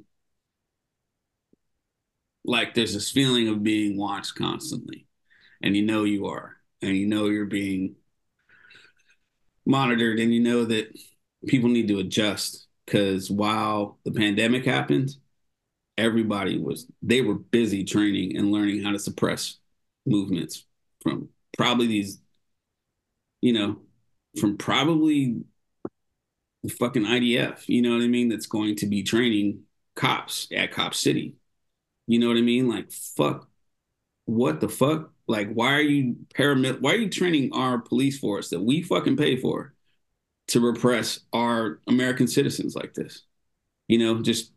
like there's this feeling of being watched constantly, and you know you are, and you know you're being monitored, and you know that people need to adjust because while the pandemic happened, everybody was they were busy training and learning how to suppress movements from probably these, you know, from probably the fucking I D F, you know what I mean? That's going to be training cops at Cop City. You know what I mean? Like, fuck, what the fuck? Like, why are you paramil? Why are you training our police force that we fucking pay for to repress our American citizens like this? You know, just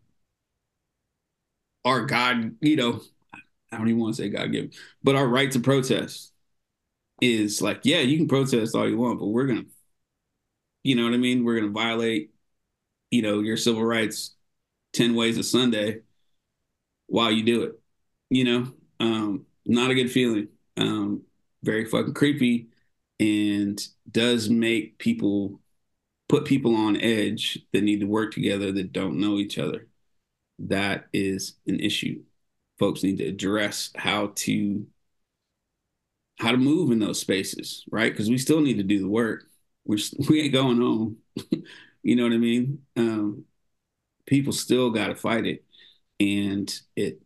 our God, you know, I don't even want to say God given, but our right to protest is like, yeah, you can protest all you want, but we're gonna, you know what I mean? We're gonna violate, you know, your civil rights ten ways a Sunday while you do it. You know, um, not a good feeling. Um, very fucking creepy, and does make people put people on edge that need to work together that don't know each other. That is an issue. Folks need to address how to how to move in those spaces, right? Because we still need to do the work. We're, we ain't going home. You know what I mean? Um, people still got to fight it, and it.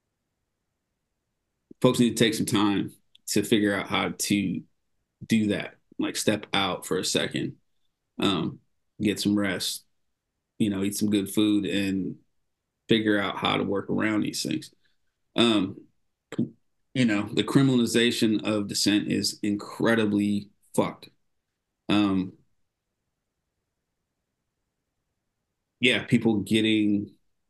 Folks need to take some time to figure out how to do that. Like step out for a second, um, get some rest, you know, eat some good food, and figure out how to work around these things. Um, you know, the criminalization of dissent is incredibly fucked. Um, yeah, people getting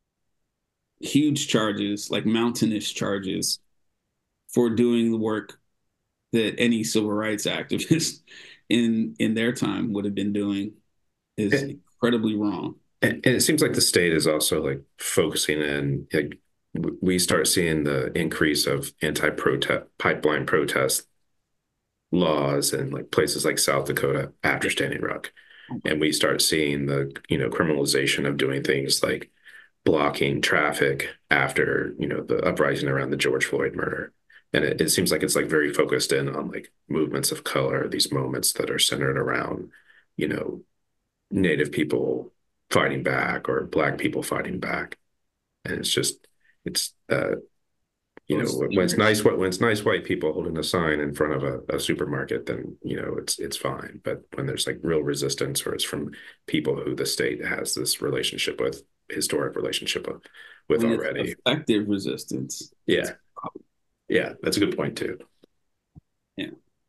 huge charges, like mountainous charges, for doing the work that any civil rights activist in in their time would have been doing is And, incredibly wrong. and it seems like the state is also like focusing in, like we start seeing the increase of anti-protest pipeline protest laws in like places like South Dakota after Standing Rock. And we start seeing the, you know, criminalization of doing things like blocking traffic after, you know, the uprising around the George Floyd murder. And it, it seems like it's like very focused in on like movements of color, these moments that are centered around, you know, Native people fighting back or Black people fighting back. And it's just, it's, uh, you know, when it's nice, when it's nice white people holding a sign in front of a, a supermarket, then, you know, it's, it's fine. But when there's like real resistance, or it's from people who the state has this relationship with, historic relationship with, with When already. it's effective resistance. Yeah. Yeah. That's a good point too. Yeah.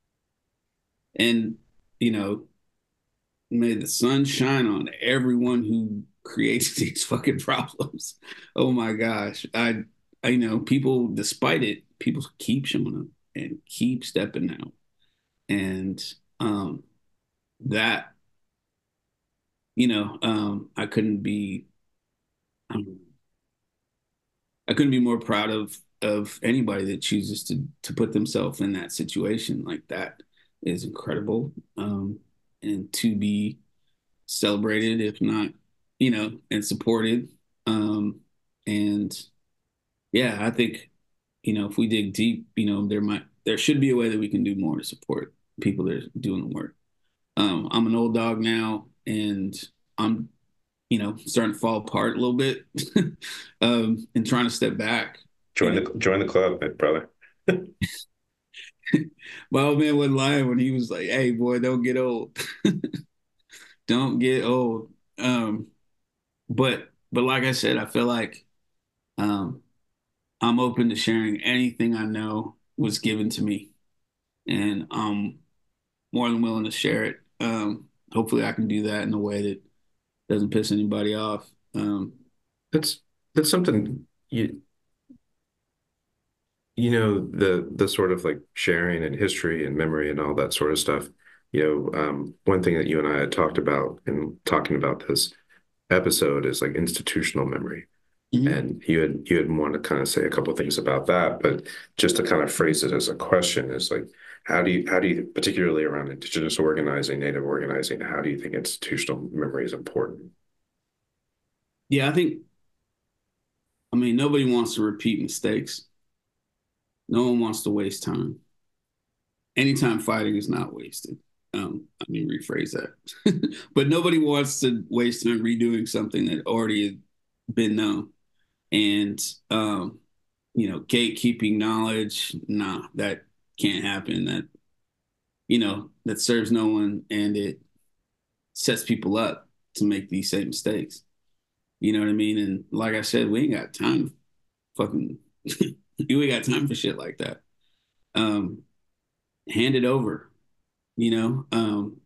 And, you know, may the sun shine on everyone who creates these fucking problems. Oh my gosh. I, I you know, people, despite it, people keep showing up and keep stepping out. And um that, you know, um, I couldn't be um, I couldn't be more proud of of anybody that chooses to to put themselves in that situation. Like that is incredible. Um, and to be celebrated, if not, you know, and supported. Um, and yeah, I think, you know, if we dig deep, you know, there might there should be a way that we can do more to support people that are doing the work. Um, I'm an old dog now, and I'm, you know, starting to fall apart a little bit, um, and trying to step back. Join And the join the club, brother. my old man wasn't lying when he was like, "Hey, boy, don't get old. Don't get old." Um, but but like I said, I feel like um, I'm open to sharing anything I know was given to me, and I'm more than willing to share it. Um, hopefully, I can do that in a way that doesn't piss anybody off. Um, That's that's something you you know the the sort of like sharing and history and memory and all that sort of stuff. You know, um, one thing that you and I had talked about in talking about this episode is like institutional memory. mhm. And you had you had wanted to kind of say a couple of things about that, but just to kind of phrase it as a question is like, how do you how do you particularly around indigenous organizing, native organizing, how do you think institutional memory is important? Yeah, I think, I mean, nobody wants to repeat mistakes. No one wants to waste time. Anytime fighting is not wasted. Um, I mean, rephrase that. But nobody wants to waste time redoing something that already had been known. And, um, you know, gatekeeping knowledge, nah, that can't happen. That, you know, that serves no one, and it sets people up to make these same mistakes. You know what I mean? And like I said, we ain't got time. Fucking, you ain't got time for shit like that. Um, hand it over. You know, um,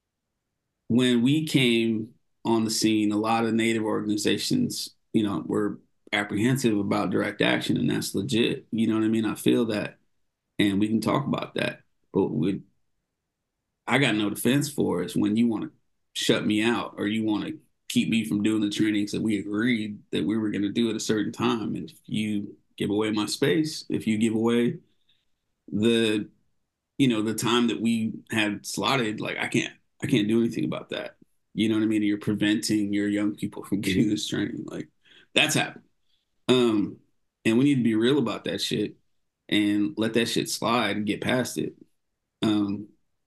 when we came on the scene, a lot of Native organizations, you know, were apprehensive about direct action, and that's legit. You know what I mean? I feel that, and we can talk about that. But we, I got no defense for is when you want to shut me out or you want to keep me from doing the trainings that we agreed that we were going to do at a certain time. And if you give away my space, if you give away the, you know, the time that we had slotted, like I can't, I can't do anything about that. You know what I mean? You're preventing your young people from getting this training. Like that's happened. Um, and we need to be real about that shit and let that shit slide and get past it. Um,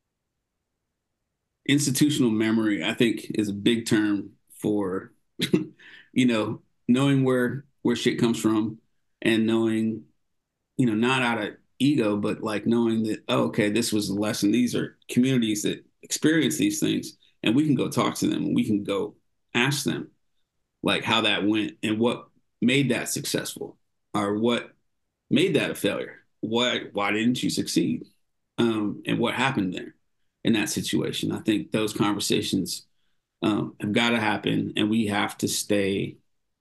institutional memory, I think, is a big term for, you know, knowing where where shit comes from and knowing, you know, not out of ego, but like knowing that, oh, okay, this was the lesson. These are communities that experience these things, and we can go talk to them and we can go ask them like how that went and what made that successful or what made that a failure. Why why didn't you succeed? Um, and what happened there in that situation? I think those conversations um, have got to happen, and we have to stay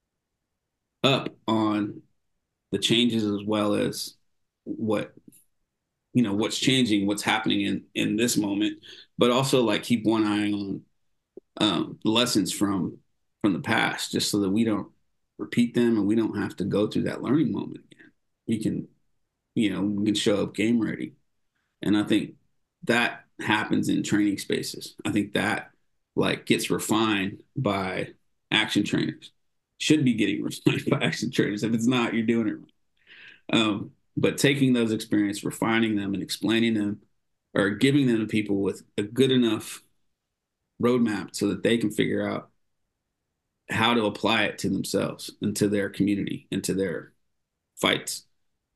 up on the changes as well as what you know what's changing, what's happening in in this moment, but also like keep one eye on um, lessons from from the past, just so that we don't repeat them and we don't have to go through that learning moment again. We can, you know, we can show up game ready. And I think that happens in training spaces. I think that like gets refined by action trainers. Should be getting refined by action trainers. If it's not, you're doing it wrong. Um, but taking those experiences, refining them, and explaining them, or giving them to people with a good enough roadmap so that they can figure out how to apply it to themselves and to their community and to their fights.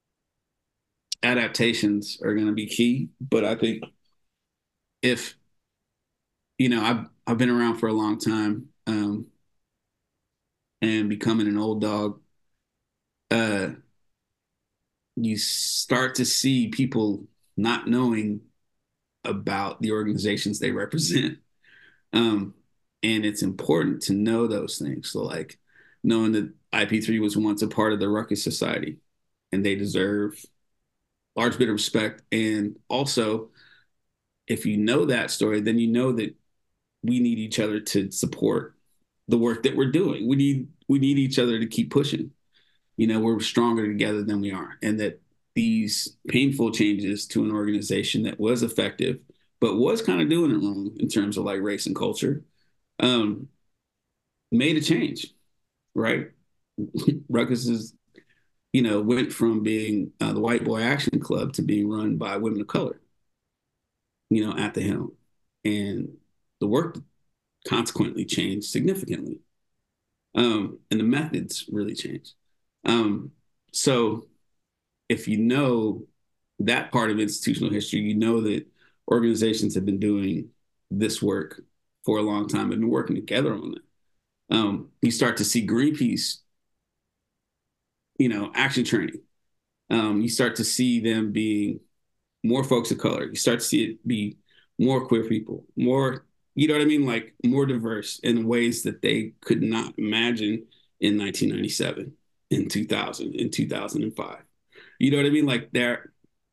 Adaptations are going to be key, but I think if you know, I've I've been around for a long time, um, and becoming an old dog, uh, you start to see people not knowing about the organizations they represent. Um, and it's important to know those things. So like knowing that I P three was once a part of the Ruckus Society and they deserve a large bit of respect. And also, if you know that story, then you know that we need each other to support the work that we're doing. We need we need each other to keep pushing. You know, we're stronger together than we are. And that these painful changes to an organization that was effective, but was kind of doing it wrong in terms of like race and culture, um, made a change, right? Ruckus is, you know, went from being uh, the White Boy Action Club to being run by women of color, you know, at the helm. And the work consequently changed significantly. Um, and the methods really changed. Um, so if you know that part of institutional history, you know that organizations have been doing this work for a long time and been working together on it. Um, you start to see Greenpeace, you know, action training. Um, you start to see them being more folks of color. You start to see it be more queer people, more You know what I mean? Like more diverse in ways that they could not imagine in nineteen ninety-seven, in two thousand, in two thousand five. You know what I mean? Like they're,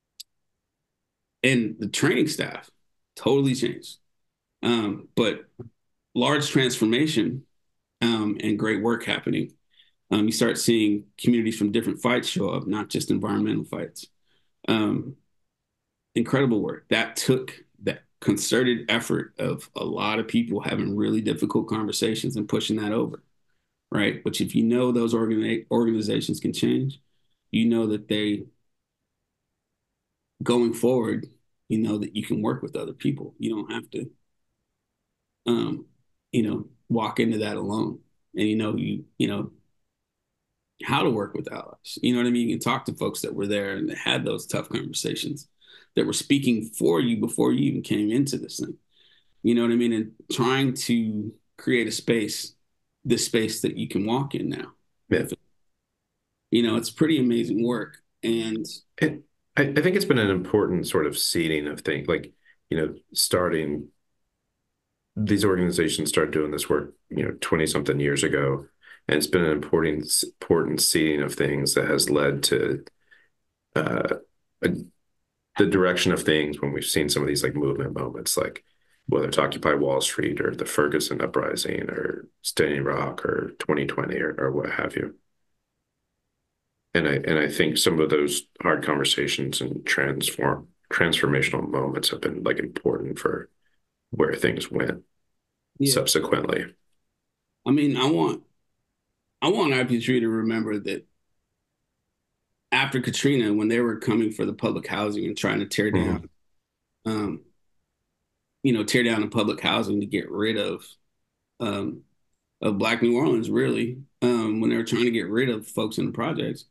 and the training staff totally changed. Um, but large transformation um, and great work happening. Um, you start seeing communities from different fights show up, not just environmental fights. Um, incredible work. That took that concerted effort of a lot of people having really difficult conversations and pushing that over, right? But if you know those organi- organizations can change, you know that they, going forward, you know that you can work with other people. You don't have to, um, you know, walk into that alone. And you know, you, you know, how to work with allies. You know what I mean? You can talk to folks that were there and that had those tough conversations, that were speaking for you before you even came into this thing. You know what I mean? And trying to create a space, this space that you can walk in now. Yeah. You know, it's pretty amazing work. And And I, I think it's been an important sort of seeding of things, like, you know, starting these organizations started doing this work, you know, twenty something years ago. And it's been an important, important seeding of things that has led to uh, a, the direction of things when we've seen some of these like movement moments, like whether it's Occupy Wall Street or the Ferguson Uprising or Standing Rock or twenty twenty or, or what have you. And I and I think some of those hard conversations and transform transformational moments have been like important for where things went yeah, subsequently. I mean, I want I want I P three to remember that after Katrina, when they were coming for the public housing and trying to tear down, mm-hmm. um, you know, tear down the public housing to get rid of um, of Black New Orleans, really, um, when they were trying to get rid of folks in the projects,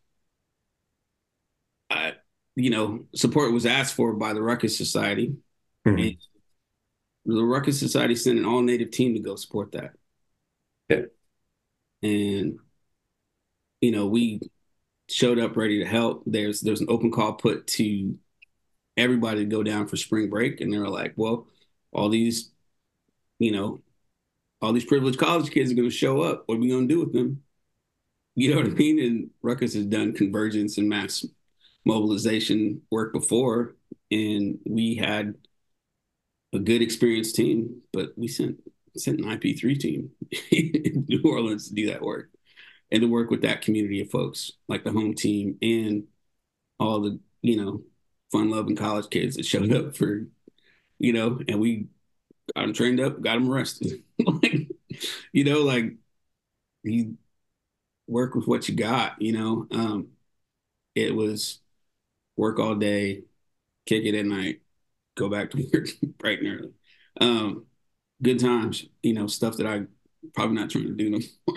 I, you know, support was asked for by the Ruckus Society, mm-hmm. and the Ruckus Society sent an all-native team to go support that. Yeah. And, you know, we showed up ready to help. There's there's an open call put to everybody to go down for spring break. And they were like, well, all these, you know, all these privileged college kids are going to show up. What are we going to do with them? You know what I mean? And Ruckus has done convergence and mass mobilization work before. And we had a good experienced team, but we sent sent an I P three team in New Orleans to do that work and to work with that community of folks, like the home team and all the, you know, fun-loving college kids that showed up for, you know, and we got them trained up, got them arrested. Like, you know, like you work with what you got, you know. Um, it was work all day, kick it at night, go back to work bright and early. Um, good times, you know, stuff that I probably not trying to do no more.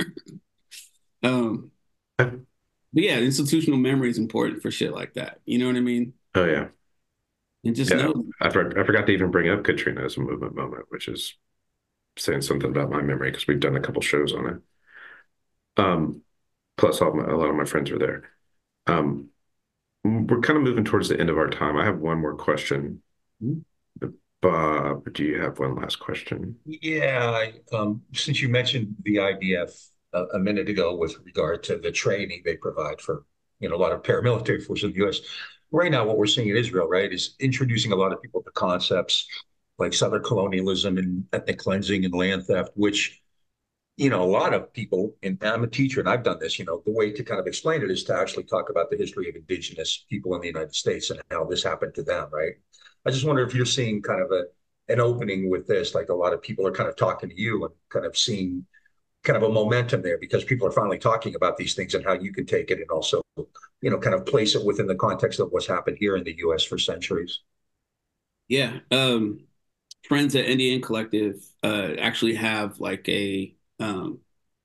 um, but yeah, institutional memory is important for shit like that. You know what I mean? Oh yeah. And just yeah. know. I, for, I forgot to even bring up Katrina as a movement moment, which is saying something about my memory because we've done a couple shows on it. Um, plus all my, a lot of my friends are there. Um, we're kind of moving towards the end of our time. I have one more question. Mm-hmm. Bob, do you have one last question? Yeah, um, since you mentioned the I D F a, a minute ago with regard to the training they provide for, you know, a lot of paramilitary forces in the U S. Right now, what we're seeing in Israel, right, is introducing a lot of people to concepts like Southern colonialism and ethnic cleansing and land theft, which, you know, a lot of people, and I'm a teacher and I've done this, you know, the way to kind of explain it is to actually talk about the history of indigenous people in the United States and how this happened to them, right? I just wonder if you're seeing kind of a an opening with this, like a lot of people are kind of talking to you and kind of seeing kind of a momentum there because people are finally talking about these things and how you can take it and also, you know, kind of place it within the context of what's happened here in the U S for centuries. Yeah. Um, friends at Indian Collective uh, actually have like a, um,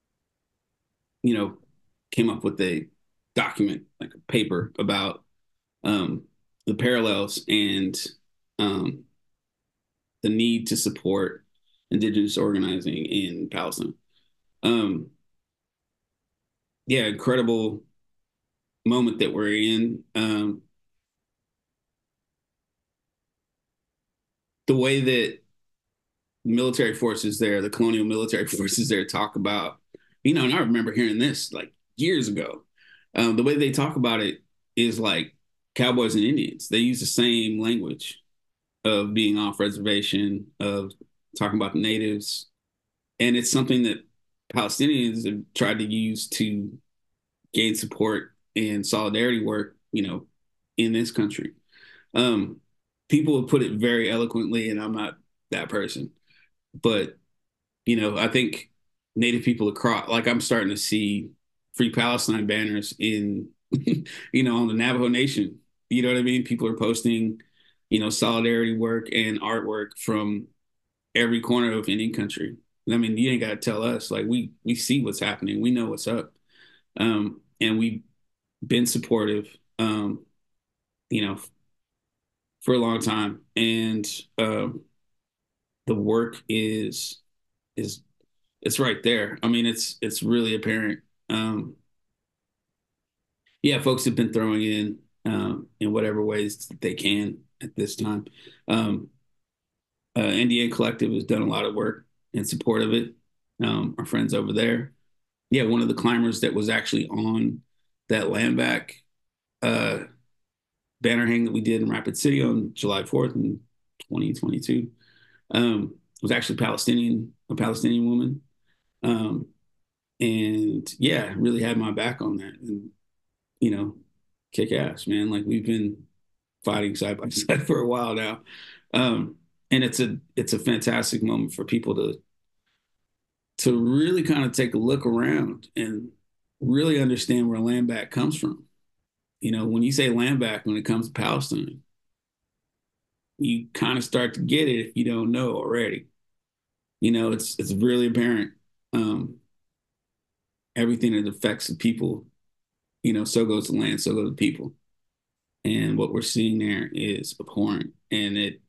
you know, came up with a document, like a paper about um, the parallels and um, the need to support indigenous organizing in Palestine. Um, yeah, incredible moment that we're in. Um, the way that military forces there, the colonial military forces there talk about, you know, and I remember hearing this like years ago. Um, the way they talk about it is like cowboys and Indians. They use the same language of being off reservation, of talking about the natives. And it's something that Palestinians have tried to use to gain support and solidarity work, you know, in this country. Um, people have put it very eloquently, and I'm not that person. But, you know, I think Native people across, like I'm starting to see Free Palestine banners in, you know, on the Navajo Nation. You know what I mean? People are posting, you know, solidarity work and artwork from every corner of Indian country. I mean, you ain't got to tell us. Like we we see what's happening. We know what's up, um, and we've been supportive, um, you know, for a long time. And um, the work is is it's right there. I mean, it's it's really apparent. Um, yeah, folks have been throwing in um, in whatever ways they can at this time. Um, uh, Indian Collective has done a lot of work in support of it. Um, our friends over there. Yeah, one of the climbers that was actually on that land back uh, banner hang that we did in Rapid City on July fourth in twenty twenty-two um, was actually Palestinian, a Palestinian woman. Um, and yeah, really had my back on that. And, you know, kick ass, man. Like we've been fighting side by side for a while now. Um, and it's a it's a fantastic moment for people to to really kind of take a look around and really understand where land back comes from. You know, when you say land back when it comes to Palestine, you kind of start to get it if you don't know already. You know, it's it's really apparent. Um, everything that affects the people, you know, so goes the land, so go the people. And what we're seeing there is abhorrent. And it,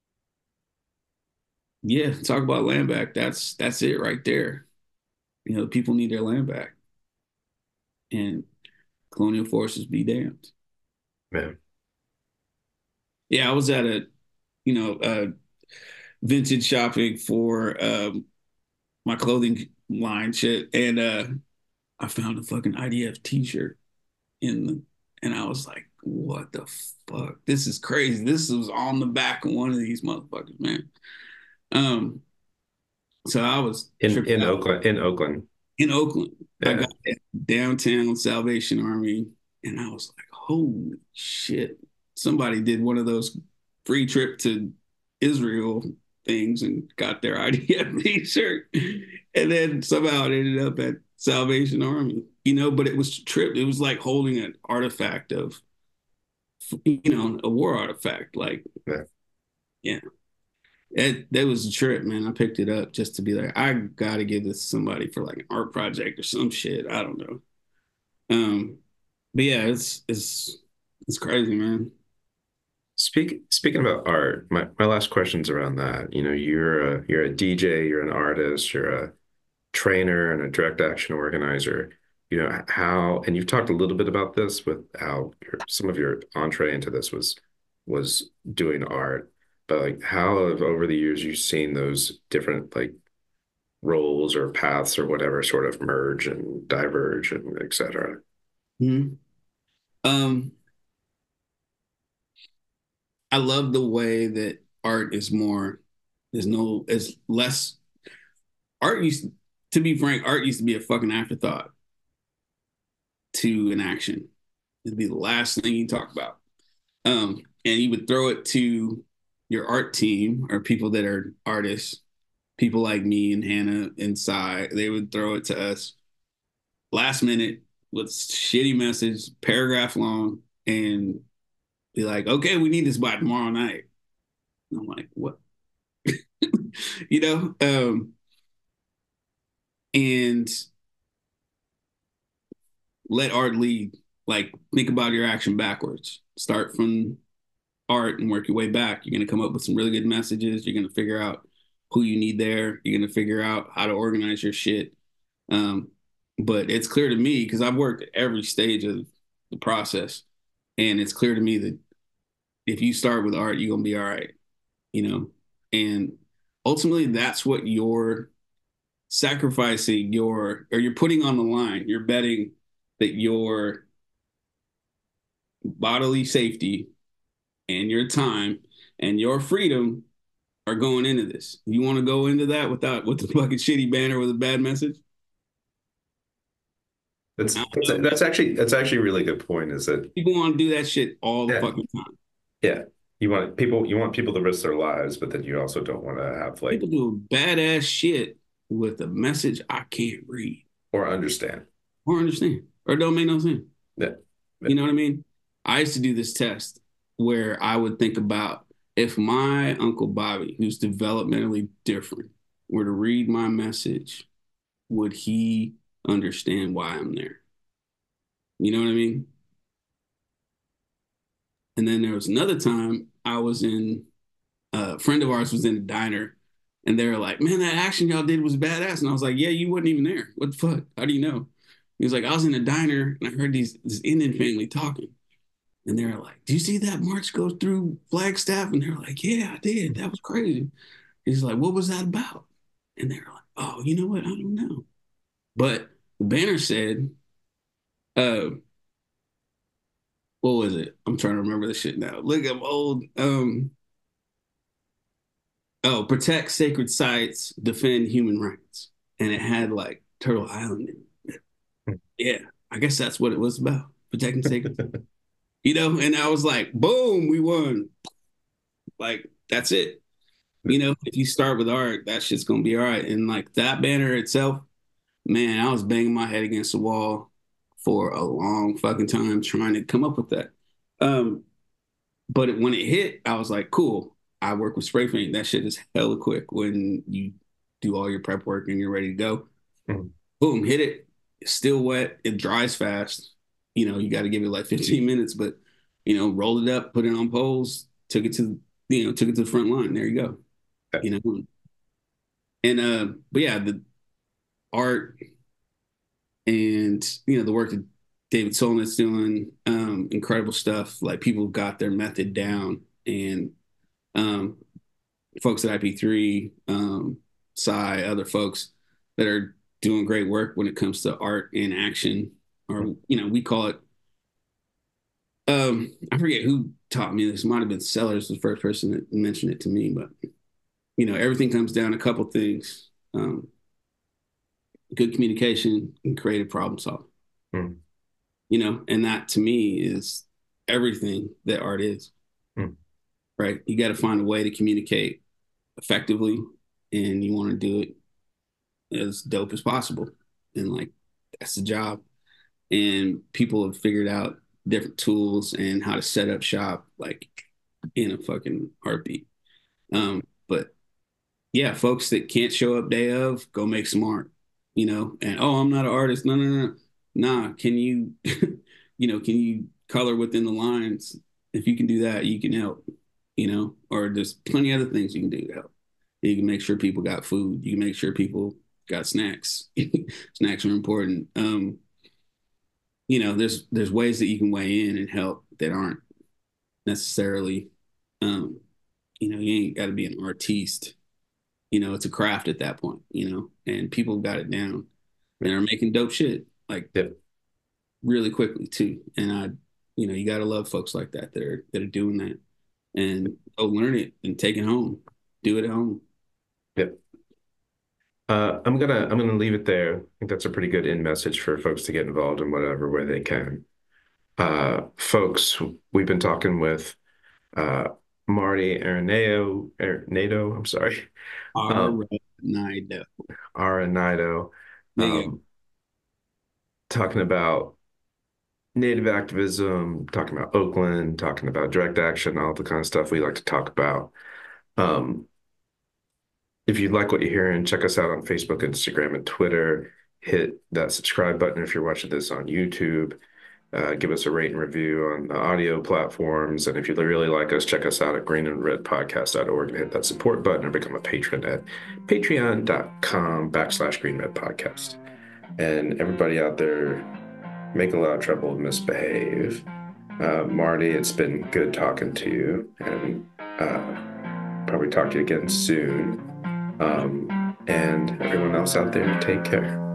yeah, talk about land back. That's that's it right there. You know, people need their land back. And colonial forces be damned. Man. Yeah, I was at a, you know, uh, vintage shopping for um, my clothing line shit, and uh, I found a fucking I D F T-shirt in the, and I was like, "What the fuck? This is crazy. This was on the back of one of these motherfuckers, man." Um, so I was in in out. Oakland. In Oakland. In Oakland, yeah. I got that downtown Salvation Army, and I was like, "Holy shit!" Somebody did one of those free trip to Israel things and got their I D F T-shirt, and then somehow it ended up at Salvation Army. You know, but it was trip. It was like holding an artifact of, you know, a war artifact. Like, yeah, yeah. It, that was a trip, man. I picked it up just to be like, I gotta give this to somebody for like an art project or some shit. I don't know. Um, but yeah, it's it's it's crazy, man. Speak, speaking about art, my, my last question's around that. You know, you're a you're a D J, you're an artist, you're a trainer and a direct action organizer. You know, how, and you've talked a little bit about this with how your, some of your entree into this was was doing art. But like, how have over the years you've seen those different like roles or paths or whatever sort of merge and diverge and et cetera? Mm-hmm. Um, I love the way that art is more. There's no, it's less. Art used, to be frank, art used to be a fucking afterthought to an action. It'd be the last thing you talk about. Um, and you would throw it to your art team or people that are artists, people like me and Hannah and Cy. They would throw it to us last minute with shitty message, paragraph long, and be like, okay, we need this by tomorrow night. And I'm like, what? You know? Um, and let art lead. Like, think about your action backwards. Start from art and work your way back. You're going to come up with some really good messages. You're going to figure out who you need there. You're going to figure out how to organize your shit. Um, but it's clear to me, because I've worked at every stage of the process, and it's clear to me that if you start with art, you're going to be all right, you know? And ultimately that's what you're sacrificing your, or you're putting on the line. You're betting that your bodily safety and your time and your freedom are going into this. You want to go into that without with the fucking shitty banner with a bad message? That's that's, that's actually that's actually a really good point. Is that People want to do that shit all the yeah, fucking time. yeah. You want people you want people to risk their lives, but then you also don't want to have like People do badass shit with a message I can't read or understand or understand or don't make no sense. yeah. Yeah. You know what I mean? I used to do this test where I would think about if my Uncle Bobby, who's developmentally different, were to read my message, would he understand why I'm there? You know what I mean? And then there was another time I was in, a friend of ours was in a diner and they were like, man, that action y'all did was badass. And I was like, yeah, you wasn't even there. What the fuck? How do you know? He was like, I was in a diner and I heard these this Indian family talking. And they're like, do you see that march go through Flagstaff? And they're like, yeah, I did. That was crazy. He's like, what was that about? And they're like, oh, you know what? I don't know. But the banner said, uh, what was it? I'm trying to remember the shit now. Look, I'm old. Um, oh, protect sacred sites, defend human rights. And it had like Turtle Island in it. Yeah, I guess that's what it was about. Protecting sacred. You know, and I was like, boom, we won. Like, that's it. You know, if you start with art, that shit's gonna be all right. And like that banner itself, man, I was banging my head against the wall for a long fucking time trying to come up with that. Um, but it, when it hit, I was like, cool. I work with spray paint. That shit is hella quick when you do all your prep work and you're ready to go. Mm-hmm. Boom, hit it. It's still wet. It dries fast. You know, you got to give it like fifteen minutes, but you know, roll it up, put it on poles, took it to, you know, took it to the front line. There you go. You know, and uh, but yeah, the art and you know the work that David Solnit's doing, um, incredible stuff. Like people got their method down, and um, folks at I P three, um, Psy, other folks that are doing great work when it comes to art in action, or you know, we call it. Um, I forget who taught me this. Might have been Sellers, the first person that mentioned it to me, but you know, everything comes down to a couple things: um, good communication and creative problem solving. Mm. You know, and that to me is everything that art is. Mm. Right? You got to find a way to communicate effectively, and you want to do it as dope as possible. And like, that's the job. And people have figured out different tools and how to set up shop like in a fucking heartbeat. Um, but yeah, folks that can't show up day of, go make some art, you know, and oh, I'm not an artist. No, no, no. Nah, can you, you know, can you color within the lines? If you can do that, you can help, you know, or there's plenty of other things you can do to help. You can make sure people got food. You can make sure people got snacks. Snacks are important. Um, you know, there's there's ways that you can weigh in and help that aren't necessarily, um, you know, you ain't got to be an artiste. You know, it's a craft at that point, you know, and people got it down and are making dope shit like yep. really quickly too. And I, you know, you got to love folks like that that are, that are doing that and go learn it and take it home, do it at home. Yep. Uh, I'm gonna I'm gonna leave it there. I think that's a pretty good end message for folks to get involved in whatever way they can. Uh, folks, we've been talking with uh, Marty Arenado, Arenado, I'm sorry. Arenado. Arenado. Um, talking about Native activism, talking about Oakland, talking about direct action, all the kind of stuff we like to talk about. Um, if you like what you're hearing, check us out on Facebook, Instagram, and Twitter. Hit that subscribe button if you're watching this on YouTube. Uh, give us a rate and review on the audio platforms. And if you really like us, check us out at green and red podcast dot org and hit that support button or become a patron at patreon.com backslash green red podcast. And everybody out there, make a lot of trouble, misbehave. Uh, Marty, it's been good talking to you, and uh, probably talk to you again soon. Um, and everyone else out there, take care.